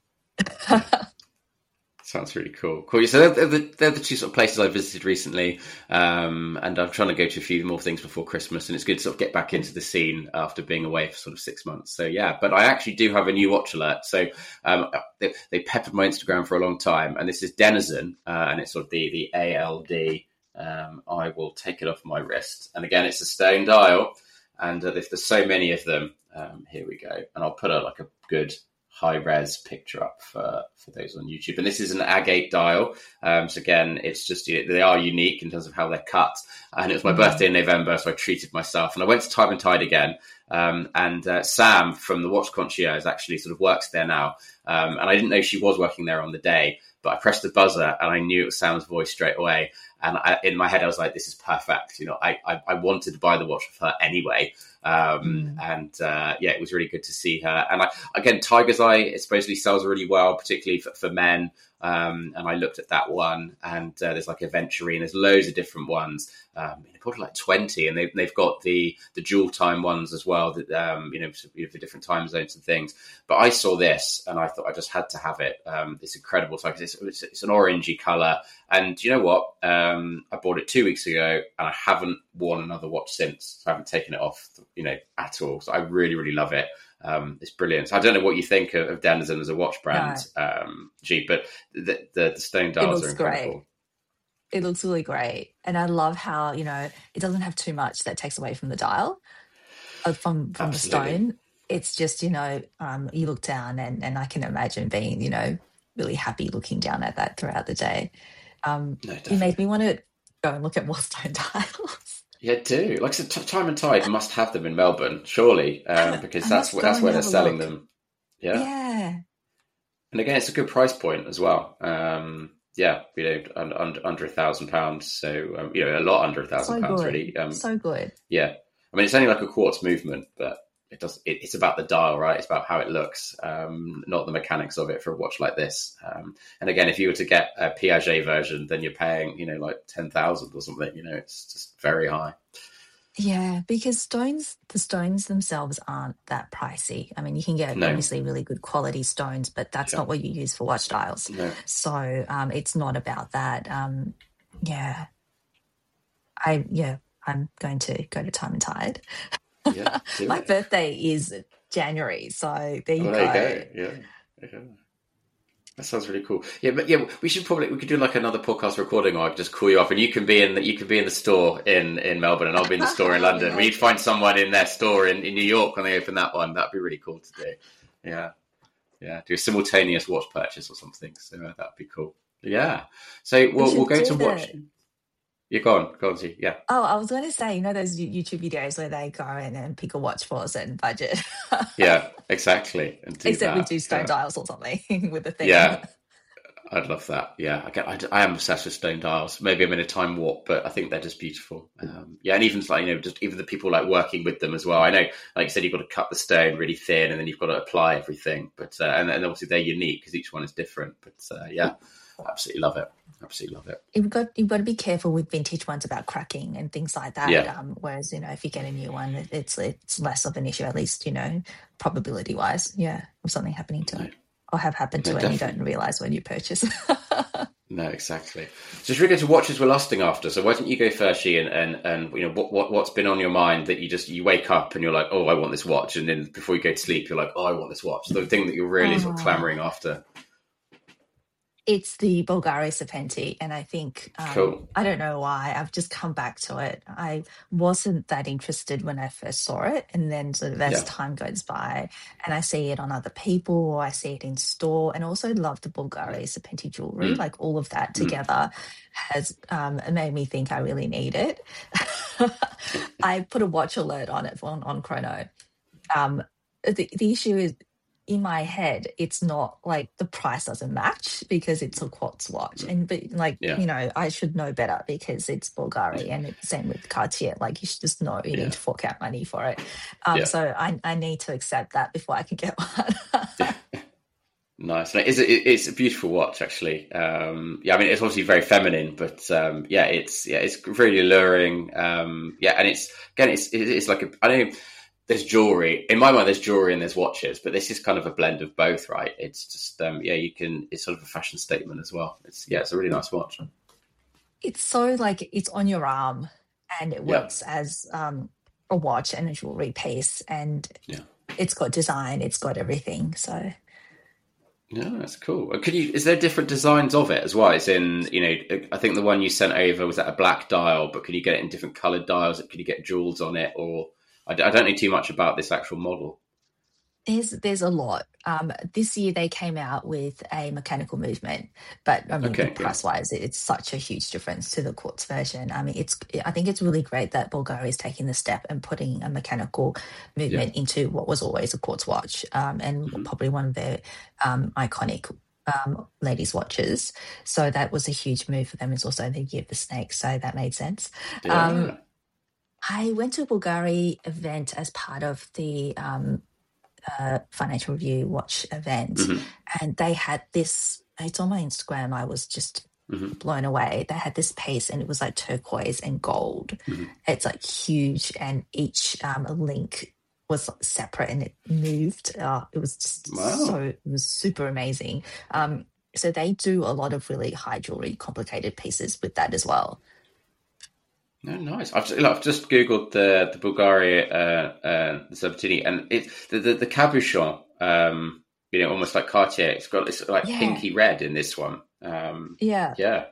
Sounds really cool. Cool. So they're the two sort of places I visited recently, and I'm trying to go to a few more things before Christmas. And it's good to sort of get back into the scene after being away for sort of 6 months. So yeah, but I actually do have a new watch alert. So they peppered my Instagram for a long time, and this is Denizen, and it's sort of the ALD. I will take it off my wrist, and again, it's a stone dial, and if there's so many of them, here we go, and I'll put like a good high res picture up for those on YouTube. And this is an agate dial. So again, it's just, they are unique in terms of how they're cut. And it was my birthday in November, so I treated myself. And I went to Time and Tide again. And Sam from the Watch Concierge actually sort of works there now. And I didn't know she was working there on the day, but I pressed the buzzer and I knew it was Sam's voice straight away. And in my head, I was like, this is perfect. I wanted to buy the watch with her anyway. And yeah, it was really good to see her. And again, Tiger's Eye, it supposedly sells really well, particularly for men. And I looked at that one, and there's like a Venturi, and there's loads of different ones. Probably like 20, and they've got the dual time ones as well, that for different time zones and things. But I saw this, and I thought I just had to have it. It's incredible. So it's an orangey color, and you know what? I bought it 2 weeks ago, and I haven't worn another watch since. So I haven't taken it off, at all. So I really, really love it. It's brilliant. So I don't know what you think of Denizen as a watch brand, G, but the stone It dials are looks incredible. great. It looks really great. And I love how, it doesn't have too much that takes away from the dial, from the Absolutely. stone. It's just, you look down and I can imagine being, really happy looking down at that throughout the day. No, You made definitely. me want to go and look at more stone dials. Yeah, do. Like I said, Time and Tide must have them in Melbourne, surely, because I that's must where go and they're have a selling look. them. Yeah, Yeah, and again, it's a good price point as well. Yeah, under £1,000, so a lot under a thousand so pounds, good. really. So good. Yeah, I mean, it's only like a quartz movement, but it's about the dial, right? It's about how it looks, not the mechanics of it for a watch like this. And again, if you were to get a Piaget version, then you're paying, like 10,000 or something. It's just very high. Yeah, because the stones themselves aren't that pricey. I mean, you can get No, obviously really good quality stones, but that's yeah, not what you use for watch dials. no, So it's not about that. Yeah, yeah, I'm going to go to Time and Tide. yeah, do My it. birthday is January, so there you Well, there you go. go. Yeah, yeah. That sounds really cool. Yeah, but yeah, we could do like another podcast recording, or I could just call you up, and you can be in the store in Melbourne, and I'll be in the store in London. We need to find someone in their store in New York when they open that one. That'd be really cool to do. Yeah, yeah, do a simultaneous watch purchase or something. So that'd be cool. Yeah. So We we'll should go to do watch. the. Yeah, go on, see. Yeah, Oh, I was going to say, those YouTube videos where they go in and pick a watch for a certain budget. yeah, exactly, and do Except we that. do stone Yeah, dials or something with a theme. yeah. I'd love that. Yeah, I am obsessed with stone dials. Maybe I'm in a time warp, but I think they're just beautiful. Yeah, and even like just even the people like working with them as well. I know, like you said, you've got to cut the stone really thin, and then you've got to apply everything. But and obviously they're unique because each one is different. But yeah, absolutely love it. Absolutely love it. You've got to be careful with vintage ones about cracking and things like that. Yeah, Whereas if you get a new one, it's less of an issue, at least probability wise. Yeah, of something happening to no, it or have happened no, to it, and you don't definitely. realize when you purchase. No, exactly. So it's really good to watch as we're lusting after. So why don't you go first, She, and what's been on your mind that you wake up and you're like, oh, I want this watch, and then before you go to sleep, you're like, oh, I want this watch. The thing that you're really sort of Oh, clamoring after. it's the Bulgari Serpenti, and I think Cool. I don't know why I've just come back to it. I wasn't that interested when I first saw it, and then sort of as Yeah. time goes by, and I see it on other people, or I see it in store, and also love the Bulgari Serpenti jewelry. Mm, Like all of that mm. together has made me think I really need it. I put a watch alert on it on Chrono. um the issue is, in my head, it's not like the price doesn't match because it's a quartz watch, and but like Yeah. I should know better because it's Bulgari, and it's same with Cartier. Like you should just know you need Yeah. to fork out money for it. Yeah. So I need to accept that before I can get one. Yeah. Nice. And it's a beautiful watch, actually. Yeah, I mean, it's obviously very feminine, but yeah, it's really alluring. Yeah, and it's like I don't know. There's jewelry in my mind. There's jewelry and there's watches, but this is kind of a blend of both, right? It's just yeah, you can. It's sort of a fashion statement as well. It's a really nice watch. It's so like it's on your arm, and it Yeah, works as a watch and a jewelry piece, and yeah. it's got design, it's got everything. So Yeah, that's cool. Is there different designs of it as well? It's in, I think the one you sent over was at a black dial, but can you get it in different coloured dials? Can you get jewels on it? Or I don't know too much about this actual model. there's a lot. This year they came out with a mechanical movement, but I mean, Okay, yeah, price wise, it's such a huge difference to the quartz version. I mean, I think it's really great that Bulgari is taking the step and putting a mechanical yeah, movement into what was always a quartz watch, and hmm probably one of their iconic ladies' watches. So that was a huge move for them. It's also the year of the snake, so that made sense. Um, yeah, I went to a Bulgari event as part of the Financial Review Watch event, hmm and they had this. It's on my Instagram. I was just hmm blown away. They had this piece, and it was like turquoise and gold. hmm It's like huge, and each link was separate, and it moved. It was just so. Wow. It was super amazing. So they do a lot of really high jewelry, complicated pieces with that as well. No, nice. I've just googled the Bulgaria the Sabatini, and it's the cabochon. Almost like Cartier. It's got this like Yeah, pinky red in this one. yeah. Yeah,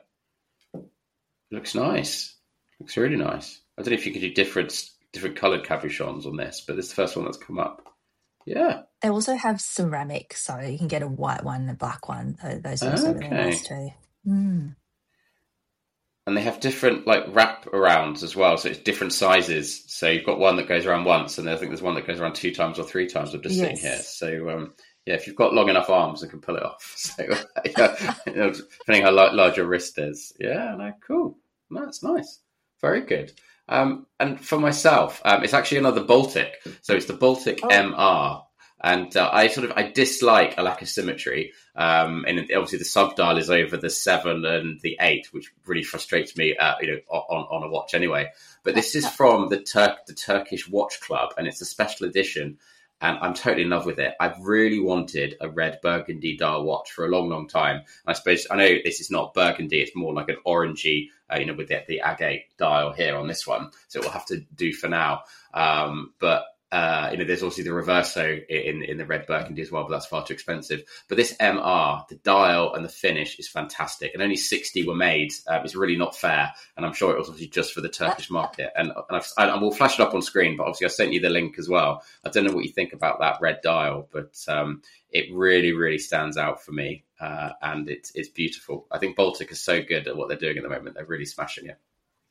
looks nice. Looks really nice. I don't know if you could do different coloured cabochons on this, but this is the first one that's come up. Yeah. They also have ceramic, so you can get a white one and a black one. Those are also really nice Okay. too. Mm. And they have different like wrap arounds as well, so it's different sizes. So you've got one that goes around once, and I think there's one that goes around 2 times or 3 times. I'm just seeing here. Yes. So yeah, if you've got long enough arms, I can pull it off. So yeah, depending how large your wrist is. Yeah, no, cool. No, that's nice. Very good. And for myself, it's actually another Baltic. So it's the Baltic Oh, MR. And I dislike a lack of symmetry. And obviously the subdial is over the 7 and the 8, which really frustrates me, on a watch anyway. But this is from the Turkish Watch Club, and it's a special edition. And I'm totally in love with it. I've really wanted a red burgundy dial watch for a long, long time. And I suppose I know this is not burgundy; it's more like an orangey, with the agate dial here on this one. So it will have to do for now. But there's obviously the Reverso in the red burgundy as well, but that's far too expensive. But this MR, the dial and the finish is fantastic, and only 60 were made. It's really not fair, and I'm sure it was obviously just for the Turkish market. And we'll flash it up on screen, but obviously I sent you the link as well. I don't know what you think about that red dial, but it really, really stands out for me, and it's beautiful. I think Baltic is so good at what they're doing at the moment; they're really smashing it.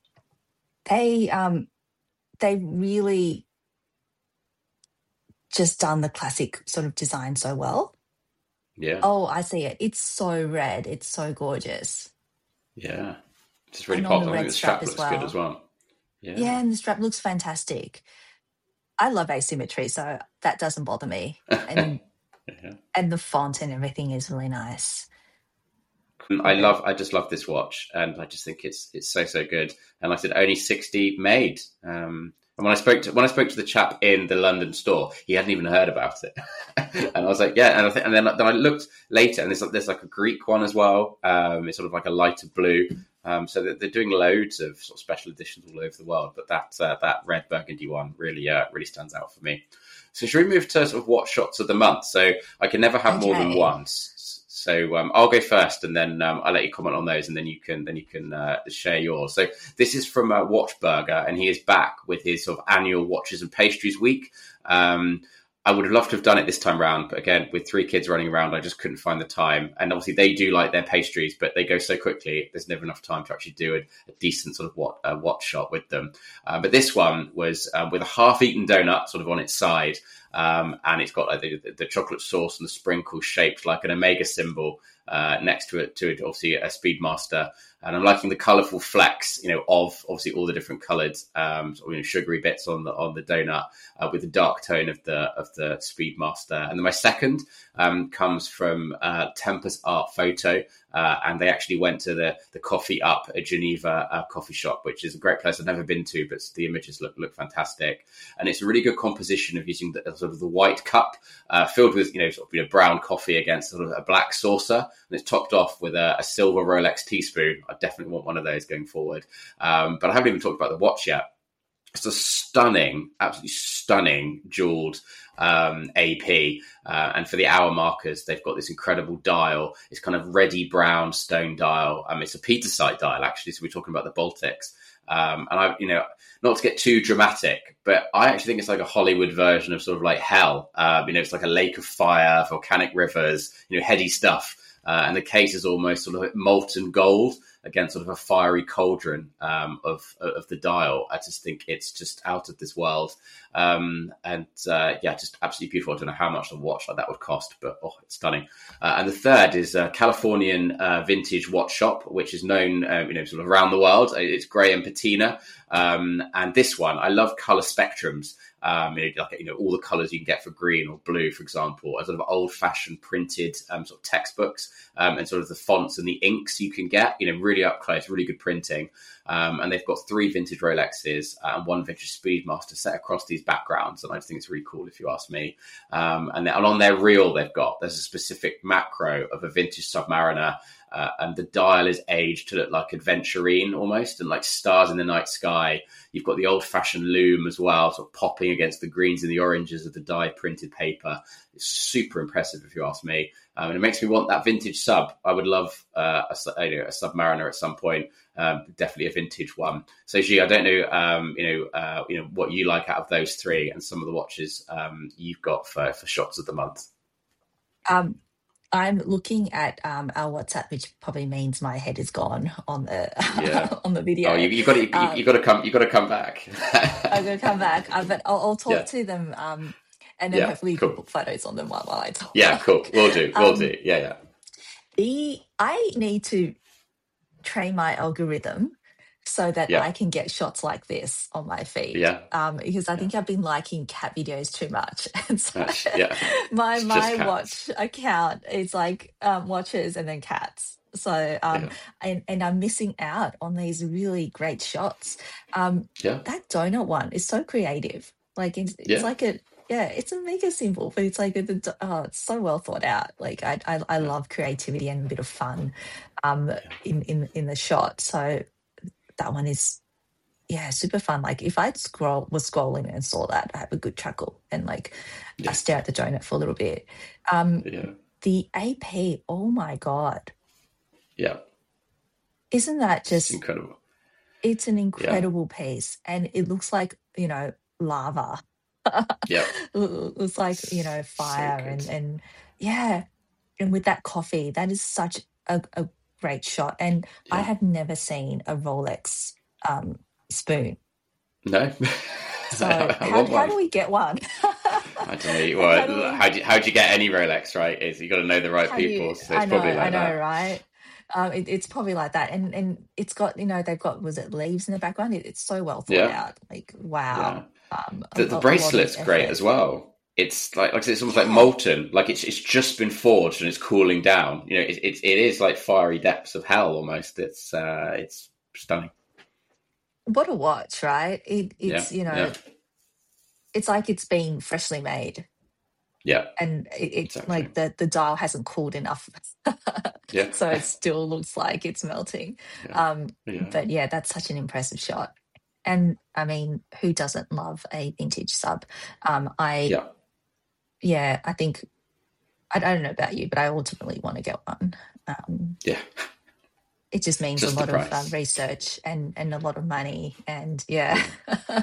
they really just done the classic sort of design so well. Yeah, Oh, I see it. It's so red. It's so gorgeous. yeah, just really And on pops. the I think red the strap strap as looks good as well. well. Yeah. Yeah, and the strap looks fantastic. I love asymmetry, so that doesn't bother me. And Yeah. the font and everything is really nice. But I just love this watch, and I just think it's so so good. And like I said, only 60 made. And when I spoke to the chap in the London store, he hadn't even heard about it, and I was like, yeah. And then I looked later, and there's like a Greek one as well. It's sort of like a lighter blue. So they're doing loads of sort of special editions all over the world, but that red burgundy one really stands out for me. So should we move to sort of watch shots of the month? So I can never have more than okay. one. So I'll go first, and then I'll let you comment on those, and then you can share yours. So this is from Watchburger, and he is back with his sort of annual watches and pastries week. I would have loved to have done it this time round, but again, with 3 kids running around, I just couldn't find the time. And obviously, they do like their pastries, but they go so quickly. There's never enough time to actually do a decent sort of watch shot with them. But this one was with a half-eaten donut sort of on its side, and it's got like the chocolate sauce and the sprinkles shaped like an omega symbol next to it, obviously a Speedmaster. And I'm liking the colourful flecks, of obviously all the different coloured, sugary bits on the donut with the dark tone of the Speedmaster. And then my second comes from Tempest Art Photo, and they actually went to the Coffee Up at Geneva coffee shop, which is a great place I've never been to, but the images look fantastic. And it's a really good composition of using sort of the white cup filled with brown coffee against sort of a black saucer, and it's topped off with a silver Rolex teaspoon. I definitely want one of those going forward. But I haven't even talked about the watch yet. It's a stunning, absolutely stunning jeweled AP. And for the hour markers, they've got this incredible dial. It's kind of reddy brown stone dial. It's a Petersite dial, actually. So we're talking about the Baltics. And not to get too dramatic, but I actually think it's like a Hollywood version of sort of like hell. It's like a lake of fire, volcanic rivers, heady stuff. And the case is almost sort of like molten gold against sort of a fiery cauldron of the dial. I just think it's just out of this world. Just absolutely beautiful. I don't know how much a watch like that would cost, but it's stunning. And the third is Californian Vintage Watch Shop, which is known, sort of around the world. It's Graham Patina. And this one, I love color spectrums. All the colors you can get for green or blue, for example, are sort of old-fashioned printed sort of textbooks, and sort of the fonts and the inks you can get, really up close, really good printing. And they've got 3 vintage Rolexes and 1 vintage Speedmaster set across these backgrounds, and I just think it's really cool, if you ask me. And on their reel, there's a specific macro of a vintage Submariner. And the dial is aged to look like Adventurine almost, and like stars in the night sky. You've got the old-fashioned loom as well, sort of popping against the greens and the oranges of the dye-printed paper. It's super impressive, if you ask me. And it makes me want that vintage sub. I would love a Submariner at some point. Definitely a vintage one. So, G, I don't know, what you like out of those 3 and some of the watches you've got for shots of the month. Um, I'm looking at our WhatsApp, which probably means my head is gone on Yeah. the on the Oh, video. you got to come, you got to come back. I'm gonna come back, but I'll talk Yeah. to them, and then Yeah. hopefully you can Cool. put photos on them while I Yeah. talk. Cool. We'll do. We'll Um, do. Yeah. Yeah. I need to train my algorithm so that Yeah. I can get shots like this on my feed. Yeah. Because I Yeah. think I've been liking cat videos too much, and so Yeah. my It's just my cats. watch account is like watches and then cats. So Yeah. and I'm missing out on these really great shots. Yeah. That donut one is so creative. Like it's Yeah. like a yeah, it's a mega simple, but it's like it's so well thought out. Like I Yeah. love creativity and a bit of fun in the shot. So that one is yeah, super fun. Like if I was scrolling and saw that, I have a good chuckle and like I Yeah. stare at the donut for a little bit. Um, Yeah. the AP, oh my God. Yeah. Isn't that It's just incredible. it's an Yeah. incredible piece and it looks like, lava. Yeah. It looks like, So fire good. and yeah. And with that coffee, that is such a great shot. And I Yeah. have never seen a Rolex spoon. No. So I how want how one. do we get one? I don't know. How do Well, we how do you get any Rolex, right? Is you got to know the right how do you people. So it's probably I like know, that. right? It's probably like that. And it's got, they've got was it leaves in the background? It's so well thought Yeah. out. Like Yeah. wow. The A lot of bracelet's great effort. as well. It's like I said, it's almost like Yeah. molten. Like it's just been forged and it's cooling down. You know, it is like fiery depths of hell almost. It's stunning. What a watch, right? Yeah. Yeah. It's like it's been freshly made. Yeah. And it's Exactly. like the dial hasn't cooled enough, Yeah. so it still looks like it's melting. Yeah. Um, Yeah. but yeah, that's such an impressive shot. And I mean, who doesn't love a vintage sub? I Yeah. yeah, I think I don't know about you, but I ultimately want to get one. Um, Yeah. it just means a Just the lot of price. research and a lot of money, and yeah, Yeah.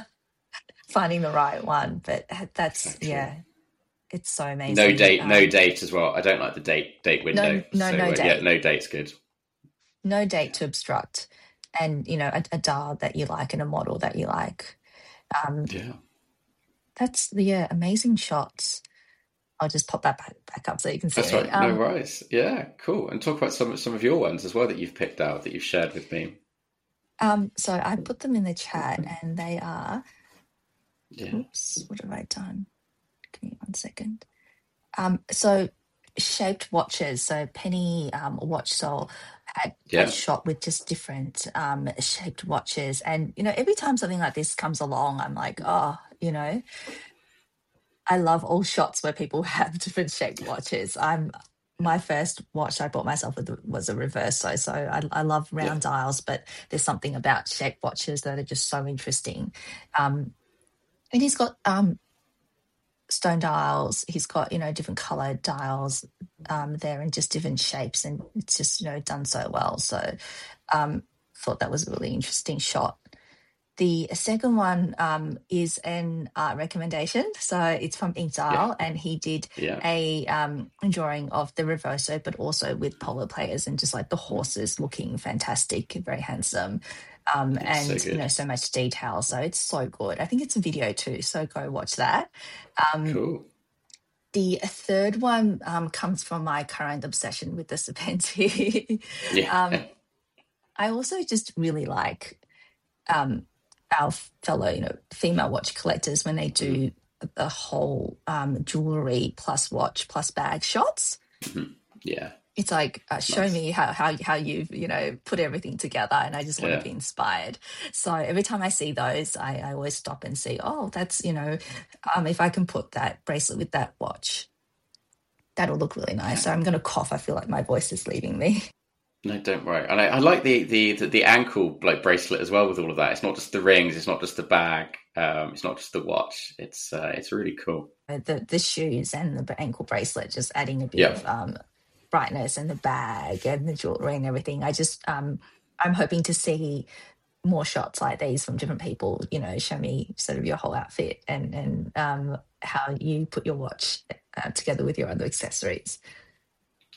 finding the right one. But that's Exactly. yeah, it's so No amazing. date, no date as well. I don't like the date window. So No yeah, date. no date's good. No date to obstruct, and a dial that you like and a model that you like. Um, Yeah, that's the yeah, amazing shots. I'll just pop that back up so you can see that's me. right. No worries. Yeah, cool. And talk about some of your ones as well that you've picked out that you've shared with me. So I put them in the chat, and they are. Yeah, Oops, what have I done? Give me 1 second. So shaped watches. So Penny Watch Soul had yeah, shot with just different shaped watches, and every time something like this comes along, I'm like, oh, I love all shots where people have different shaped watches. My first watch I bought myself was a reverso, so I love yeah, round dials, but there's something about shaped watches that are just so interesting. And he's got stone dials. He's got different colored dials there in just different shapes, and it's just done so well. So thought that was a really interesting shot. The second one is an art recommendation. So it's from Ink yeah, Dial, and he did yeah. a drawing of the Reverso, but also with polo players and just like the horses looking fantastic, very handsome, It's so and good. so much detail. So it's so good. I think it's a video too, so go watch that. Um, Cool. the third one comes from my current obsession with the Serpenti. Yeah, I also just really like um, our fellow, female watch collectors when they mm, do the whole jewelry plus watch plus bag shots. mhm. Yeah. It's like It's show nice. me how you've put everything together, and I just want to Yeah, be inspired. So every time I see those, I always stop and see, oh, that's if I can put that bracelet with that watch, that'll look really nice. yeah. So I'm going to cough. I feel like my voice is leaving me. No, don't worry. And I like the ankle like bracelet as well with all of that. It's not just the rings. It's not just the bag. It's not just the watch. It's really cool. The shoes and the ankle bracelet just adding a bit Yeah, of brightness, and the bag and the jewelry and everything. I just I'm hoping to see more shots like these from different people. Show me sort of your whole outfit and how you put your watch together with your other accessories.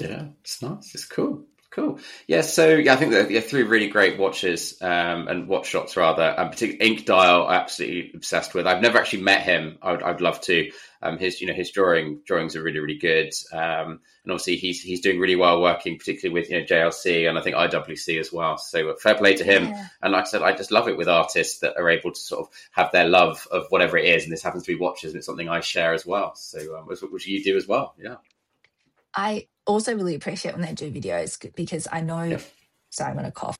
Yeah, it's nice. It's cool. Cool. Yeah, so yeah, I think that three really great watches and watch shops rather, and particularly Ink Dial, I'm absolutely obsessed with. I've never actually met him. I'd love to. His drawings are really really good, and obviously he's doing really well working, particularly with JLC and I think IWC as well. So fair play to him. Yeah. And like I said, I just love it with artists that are able to sort of have their love of whatever it is, and this happens to be watches, and it's something I share as well. So which you do as well. Yeah. I also really appreciate when they do videos because I know, Yeah. sorry, I'm going to cough.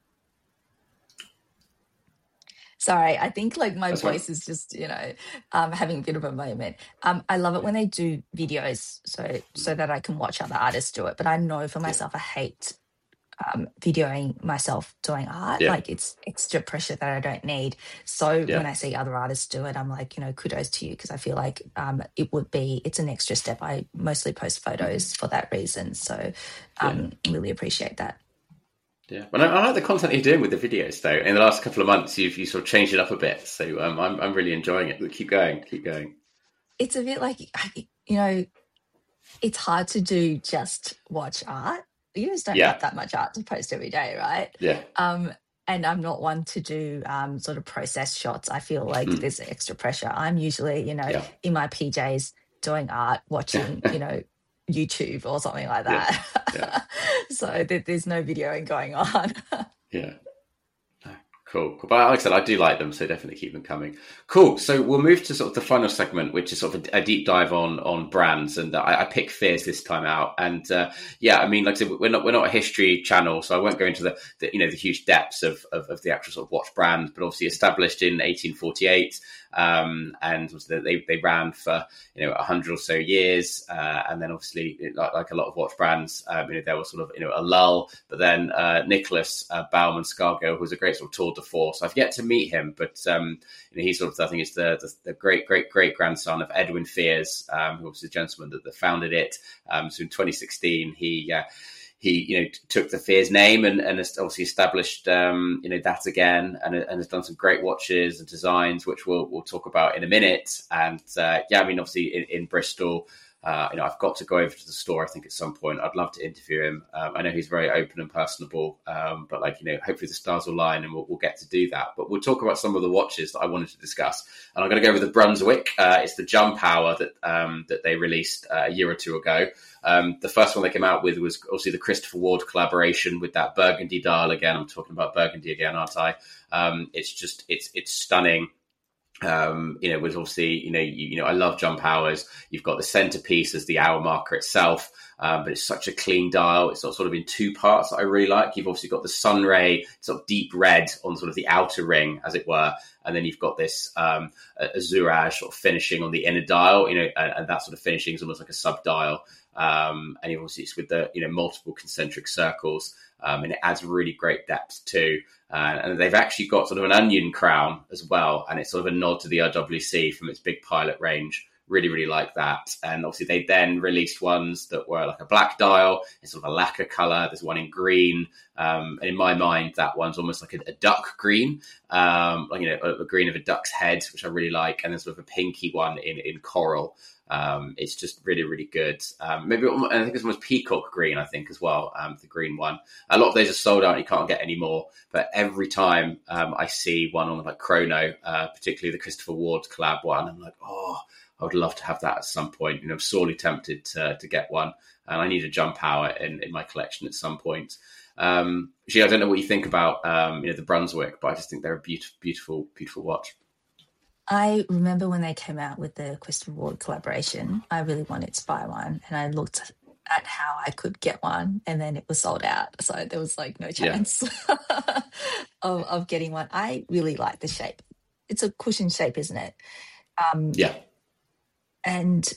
Sorry, I think like my That's right. voice is just, having a bit of a moment. I love it when they do videos so that I can watch other artists do it. But I know for Yeah. myself, I hate videoing myself doing art. Yeah. Like it's extra pressure that I don't need. So when Yeah. I see other artists do it, I'm like, kudos to you because I feel like it's an extra step. I mostly post photos for that reason. So Yeah. really appreciate that. Yeah, well, I like the content you're doing with the videos, though. In the last couple of months, you sort of changed it up a bit, so I'm really enjoying it. Keep going, keep going. It's a bit like it's hard to do just watch art. You just don't Yeah, have that much art to post every day, right? yeah, And I'm not one to do sort of process shots. I feel like there's extra pressure. I'm usually, yeah, in my PJs doing art, watching, YouTube or something like yeah, that. yeah, So there's no videoing going on. yeah. Cool. But like I said, I do like them, so definitely keep them coming. Cool. So we'll move to sort of the final segment, which is sort of a deep dive on brands, and I pick Fears this time out. And yeah, I mean, like I said, we're not a history channel, so I won't go into the huge depths of the actual sort of watch brand. But obviously established in 1848, and they ran for 100 or so years, and then obviously like a lot of watch brands, there was sort of a lull, but then Nicholas Baumann Scargill, who was a great sort of tour de force. I've yet to meet him, but he's sort of, I think, is the great grandson of Edwin Fears, who was the gentleman that founded it. So in 2016, he took the Fears name and obviously established that again, and has done some great watches and designs, which we'll talk about in a minute. And I mean, obviously in Bristol, I've got to go over to the store, I think, at some point. I'd love to interview him. I know he's very open and personable, but hopefully the stars will line and we'll get to do that. But we'll talk about some of the watches that I wanted to discuss. And I'm going to go with the Brunswick. It's the Jump Hour that they released a year or two ago. The first one they came out with was obviously the Christopher Ward collaboration with that burgundy dial again. I'm talking about burgundy again, aren't I? It's stunning. Was obviously, I love Jump Hours. You've got the centerpiece as the hour marker itself, but it's such a clean dial. It's sort of in two parts that I really like. You've obviously got the sunray, sort of deep red on sort of the outer ring, as it were. And then you've got this azurage sort of finishing on the inner dial, and that sort of finishing is almost like a sub dial. And obviously it's with the, multiple concentric circles. And it adds really great depth too. And they've actually got sort of an onion crown as well. And it's sort of a nod to the IWC from its big pilot range. Really, really like that. And obviously they then released ones that were like a black dial. It's sort of a lacquer color. There's one in green. And in my mind, that one's almost like a duck green, a green of a duck's head, which I really like. And there's sort of a pinky one in coral. It's just really, really good. Maybe I think this one was peacock green, I think, as well, the green one. A lot of those are sold out and you can't get any more. But every time I see one on like Chrono, particularly the Christopher Ward collab one, I'm like, oh, I would love to have that at some point. I'm sorely tempted to get one. And I need a Jump Hour in my collection at some point. Actually, I don't know what you think about the Brunswick, but I just think they're a beautiful, beautiful, beautiful watch. I remember when they came out with the Christopher Ward collaboration, I really wanted to buy one and I looked at how I could get one and then it was sold out. So there was like no chance of getting one. I really like the shape. It's a cushion shape, isn't it? Yeah. And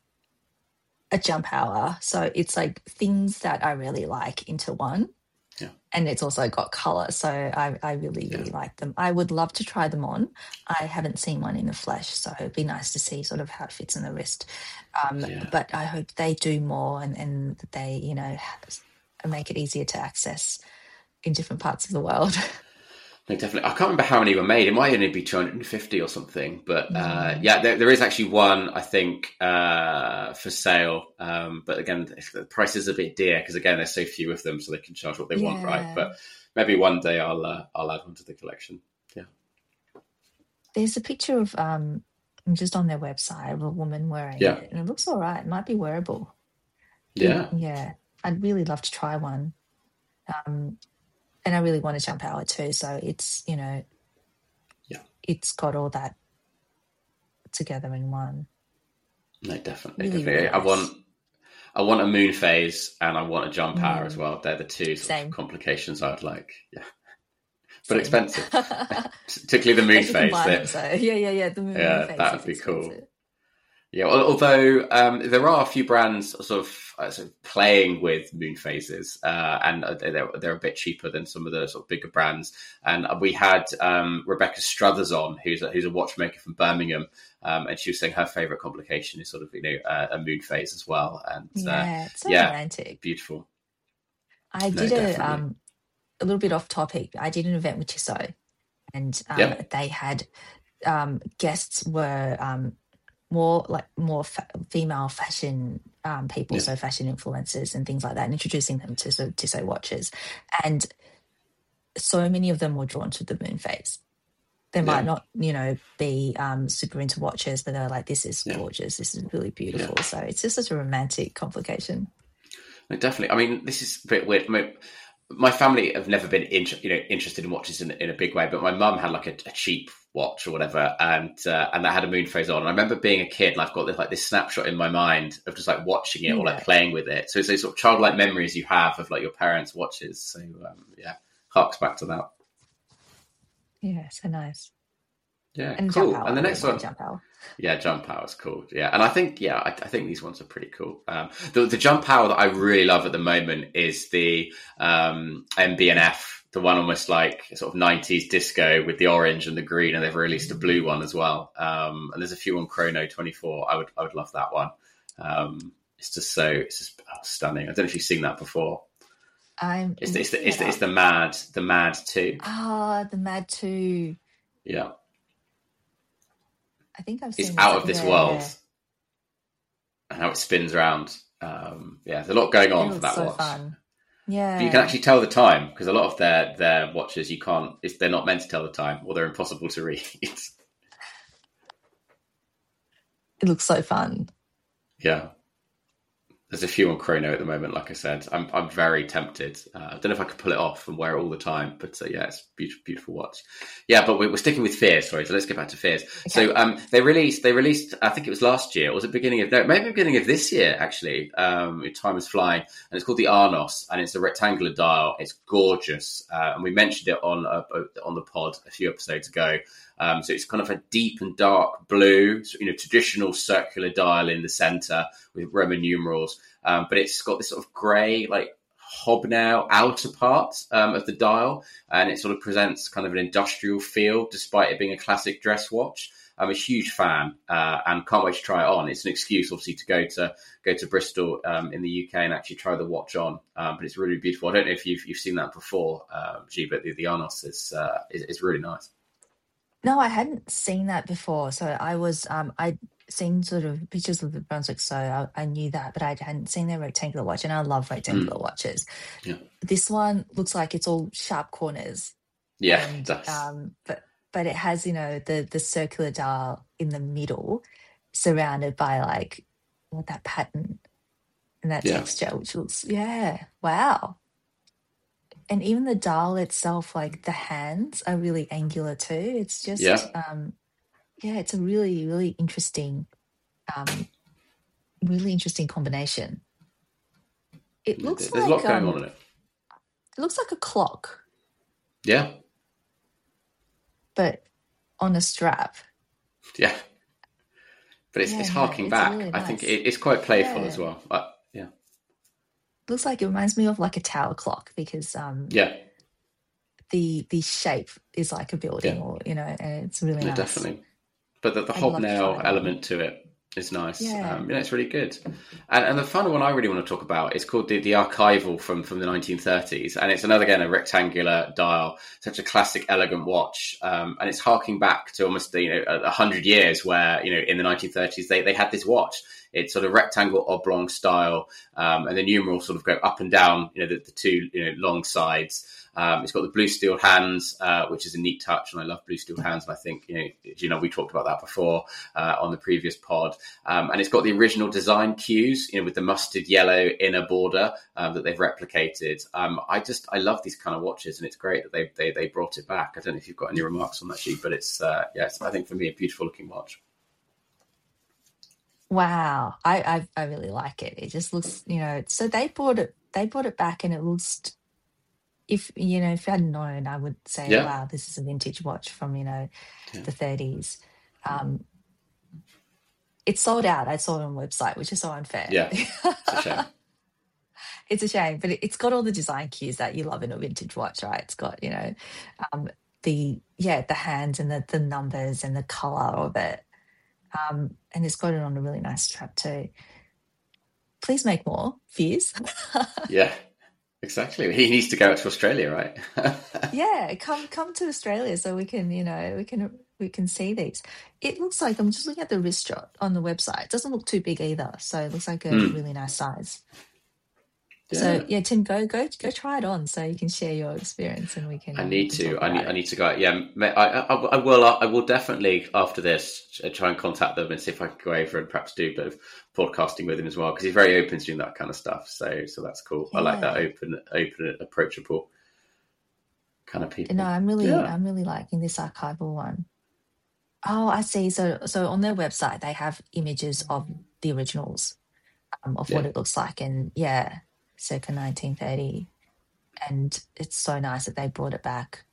a Jump Hour. So it's like things that I really like into one. Yeah. And it's also got colour, so I really, really like them. I would love to try them on. I haven't seen one in the flesh, so it'd be nice to see sort of how it fits in the wrist. But I hope they do more and they, make it easier to access in different parts of the world. No, definitely. I can't remember how many were made. It might only be 250 or something. But Mm. yeah, there is actually one, I think, for sale. But again, the price is a bit dear because, again, there's so few of them, so they can charge what they want, right? Yeah. But maybe one day I'll add one to the collection. Yeah. There's a picture of just on their website of a woman wearing Yeah. it, and it looks all right. It might be wearable. Yeah. Yeah, I'd really love to try one. Um, and I really want to jump hour too. So it's, Yeah. it's got all that together in one. No, definitely. Really, really Definitely. nice. I want a moon phase and I want a jump hour as Mm, well. They're the two sort of same, complications I'd like. Yeah. But same. expensive. Particularly the moon If you can phase. buy them, so yeah. The moon Yeah, phase that is would be cool. expensive. Yeah, although there are a few brands sort of playing with moon phases, and they're a bit cheaper than some of the sort of bigger brands. And we had Rebecca Struthers on, who's a watchmaker from Birmingham, and she was saying her favourite complication is sort of a moon phase as well. And Yeah, it's so yeah, romantic. beautiful. I No, did definitely. a little bit off topic. I did an event with Tissot, and Yeah, they had guests were more female fashion people, yeah, so fashion influencers and things like that, and introducing them to Tissot watches, and so many of them were drawn to the moon phase. They might yeah, not, be super into watches, but they're like, "This is yeah, gorgeous. This is really yeah. beautiful." So it's just such a romantic complication. No, definitely. I mean, this is a bit weird. My family have never been interested in watches in a big way, but my mum had like a cheap watch or whatever, and that had a moon phase on. And I remember being a kid, and I've got this snapshot in my mind of just like watching it or like Yeah, playing with it. So it's those sort of childlike memories you have of like your parents' watches. So yeah, harks back to that. yeah, so nice. Yeah, And jump cool. hour, And the I really next want a one, jump hour. yeah, jump power is cool. Yeah, and I think I think these ones are pretty cool. The jump power that I really love at the moment is the MB&F, the one almost like sort of 90s disco with the orange and the green, and they've released a blue one as well. And there's a few on Chrono 24. I would love that one. It's just stunning. I don't know if you've seen that before. I'm looking it It's up. the Mad 2. Ah, the Mad 2. Yeah, I think I've it's seen this. out of this world, Yeah, and how it spins around. Yeah, there's a lot going it on for looks that so watch. fun. But you can Yeah, actually tell the time because a lot of their watches you can't. They're not meant to tell the time, or they're impossible to read. it looks so fun. Yeah, there's a few on Chrono at the moment. Like I said, I'm very tempted. I don't know if I could pull it off and wear it all the time, but yeah, it's a beautiful, beautiful watch. Yeah, but we're sticking with Fears. Sorry, so let's get back to Fears. Okay. So they released. I think it was last year. Or was it beginning of no? Maybe beginning of this year actually. Time is flying, and it's called the Arnos, and it's a rectangular dial. It's gorgeous, and we mentioned it on the pod a few episodes ago. So it's kind of a deep and dark blue, traditional circular dial in the center with Roman numerals, but it's got this sort of grey, like hobnail outer part of the dial, and it sort of presents kind of an industrial feel, despite it being a classic dress watch. I'm a huge fan and can't wait to try it on. It's an excuse, obviously, to go to Bristol in the UK and actually try the watch on. But it's really beautiful. I don't know if you've seen that before, G, but the Arnos is really nice. No, I hadn't seen that before. So I'd seen sort of pictures of the Brunswick, so I knew that, but I hadn't seen their rectangular watch, and I love rectangular Mm, watches. yeah, This one looks like it's all sharp corners, yeah, it and does. but it has, the circular dial in the middle, surrounded by like that pattern and that Yeah, texture, which looks, yeah, wow. And even the dial itself, like the hands are really angular too. It's just, yeah. yeah, it's a really, um, really interesting combination. It looks There's a like lot going on in it. a clock, Yeah, but on a strap. yeah. But Yeah, it's no, harking it's back. really I think nice. it's quite playful as Yeah, well. Yeah, looks like it reminds me of like a tower clock because yeah, the shape is like a building, yeah. or and it's really No, nice. definitely. But the I'd love to try hobnail one. element to it. It's nice. Yeah. It's really good. And the final one I really want to talk about is called the Archival from the 1930s. And it's another, again, a rectangular dial, such a classic, elegant watch. And it's harking back to almost, 100 years where, in the 1930s, they had this watch. It's sort of rectangle oblong style. And the numerals sort of go up and down, the two, long sides. It's got the blue steel hands, which is a neat touch, and I love blue steel hands. And I think, we talked about that before on the previous pod. And it's got the original design cues, with the mustard yellow inner border that they've replicated. I love these kind of watches, and it's great that they brought it back. I don't know if you've got any remarks on that, Sheep, but it's I think for me a beautiful looking watch. Wow. I really like it. It just looks, so they brought it back, and it looks, if I hadn't known, I would say, Yeah. wow, this is a vintage watch from, the 30s. It's sold out. I saw it on the website, which is so unfair. Yeah, it's a shame. It's a shame, but it's got all the design cues that you love in a vintage watch, right? It's got, the hands and the numbers and the color of it. And it's got it on a really nice strap too. Please make more, Fears. Yeah, exactly. He needs to go out to Australia, right? Yeah, come to Australia so we can, we can see these. It looks like, I'm just looking at the wrist strap on the website. It doesn't look too big either, so it looks like a really nice size. Yeah. So yeah, Tim, go try it on so you can share your experience, and we can. I need to go. Yeah, I will definitely after this try and contact them and see if I can go over and perhaps do a bit of podcasting with him as well, because he's very open to doing that kind of stuff. So that's cool. Yeah. I like that open, approachable kind of people. No, I'm really liking this archival one. Oh, I see. So on their website they have images of the originals of what it looks like, and circa 1930, and it's so nice that they brought it back.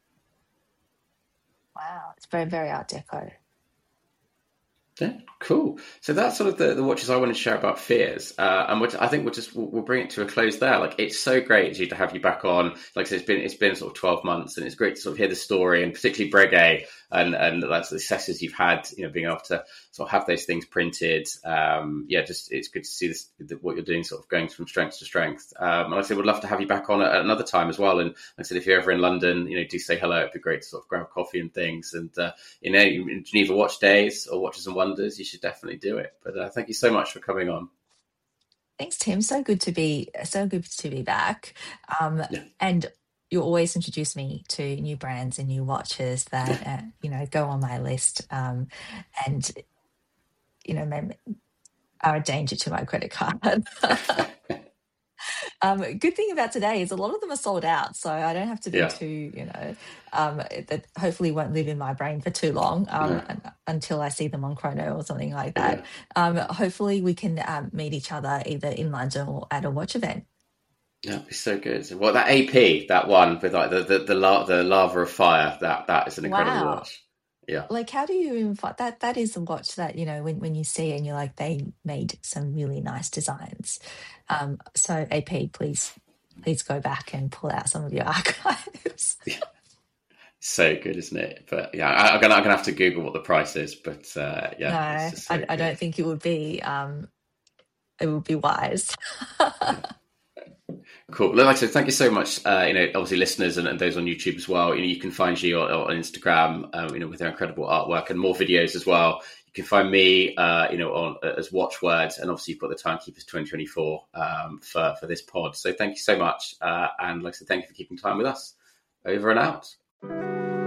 Wow, it's very, very Art Deco. Yeah, cool. So that's sort of the watches I want to share about Fears, and I think we'll bring it to a close there. Like, it's so great to have you back on. Like I said, it's been sort of 12 months, and it's great to sort of hear the story, and particularly Breguet and that's the successes you've had. Being able to sort of have those things printed. Just it's good to see this, what you're doing, sort of going from strength to strength. And like I said, we'd love to have you back on at another time as well. And like I said, if you're ever in London, do say hello. It'd be great to sort of grab coffee and things. And in Geneva Watch Days or Watches and Wonders, you should definitely do it. But thank you so much for coming on. Thanks, Tim. So good to be back. And you always introduce me to new brands and new watches that go on my list, and are a danger to my credit card. Good thing about today is a lot of them are sold out, so I don't have to be too, that hopefully won't live in my brain for too long until I see them on Chrono or something like that. Hopefully we can meet each other either in London or at a watch event. That'd be so good. Well, that AP, that one with like the lava of fire, that is an incredible watch. Yeah. Like, how do you even find that? That is a watch that, when you see it and you're like, they made some really nice designs. So AP, please go back and pull out some of your archives. So good, isn't it? But yeah, I'm gonna have to Google what the price is. But no, I don't think it would be wise. Cool. Like I said, thank you so much. Obviously listeners and those on YouTube as well. You can find G on Instagram, with their incredible artwork and more videos as well. You can find me, on as Watchwords, and obviously you've got the Timekeepers 2024 for this pod. So thank you so much. And like I said, thank you for keeping time with us. Over and out.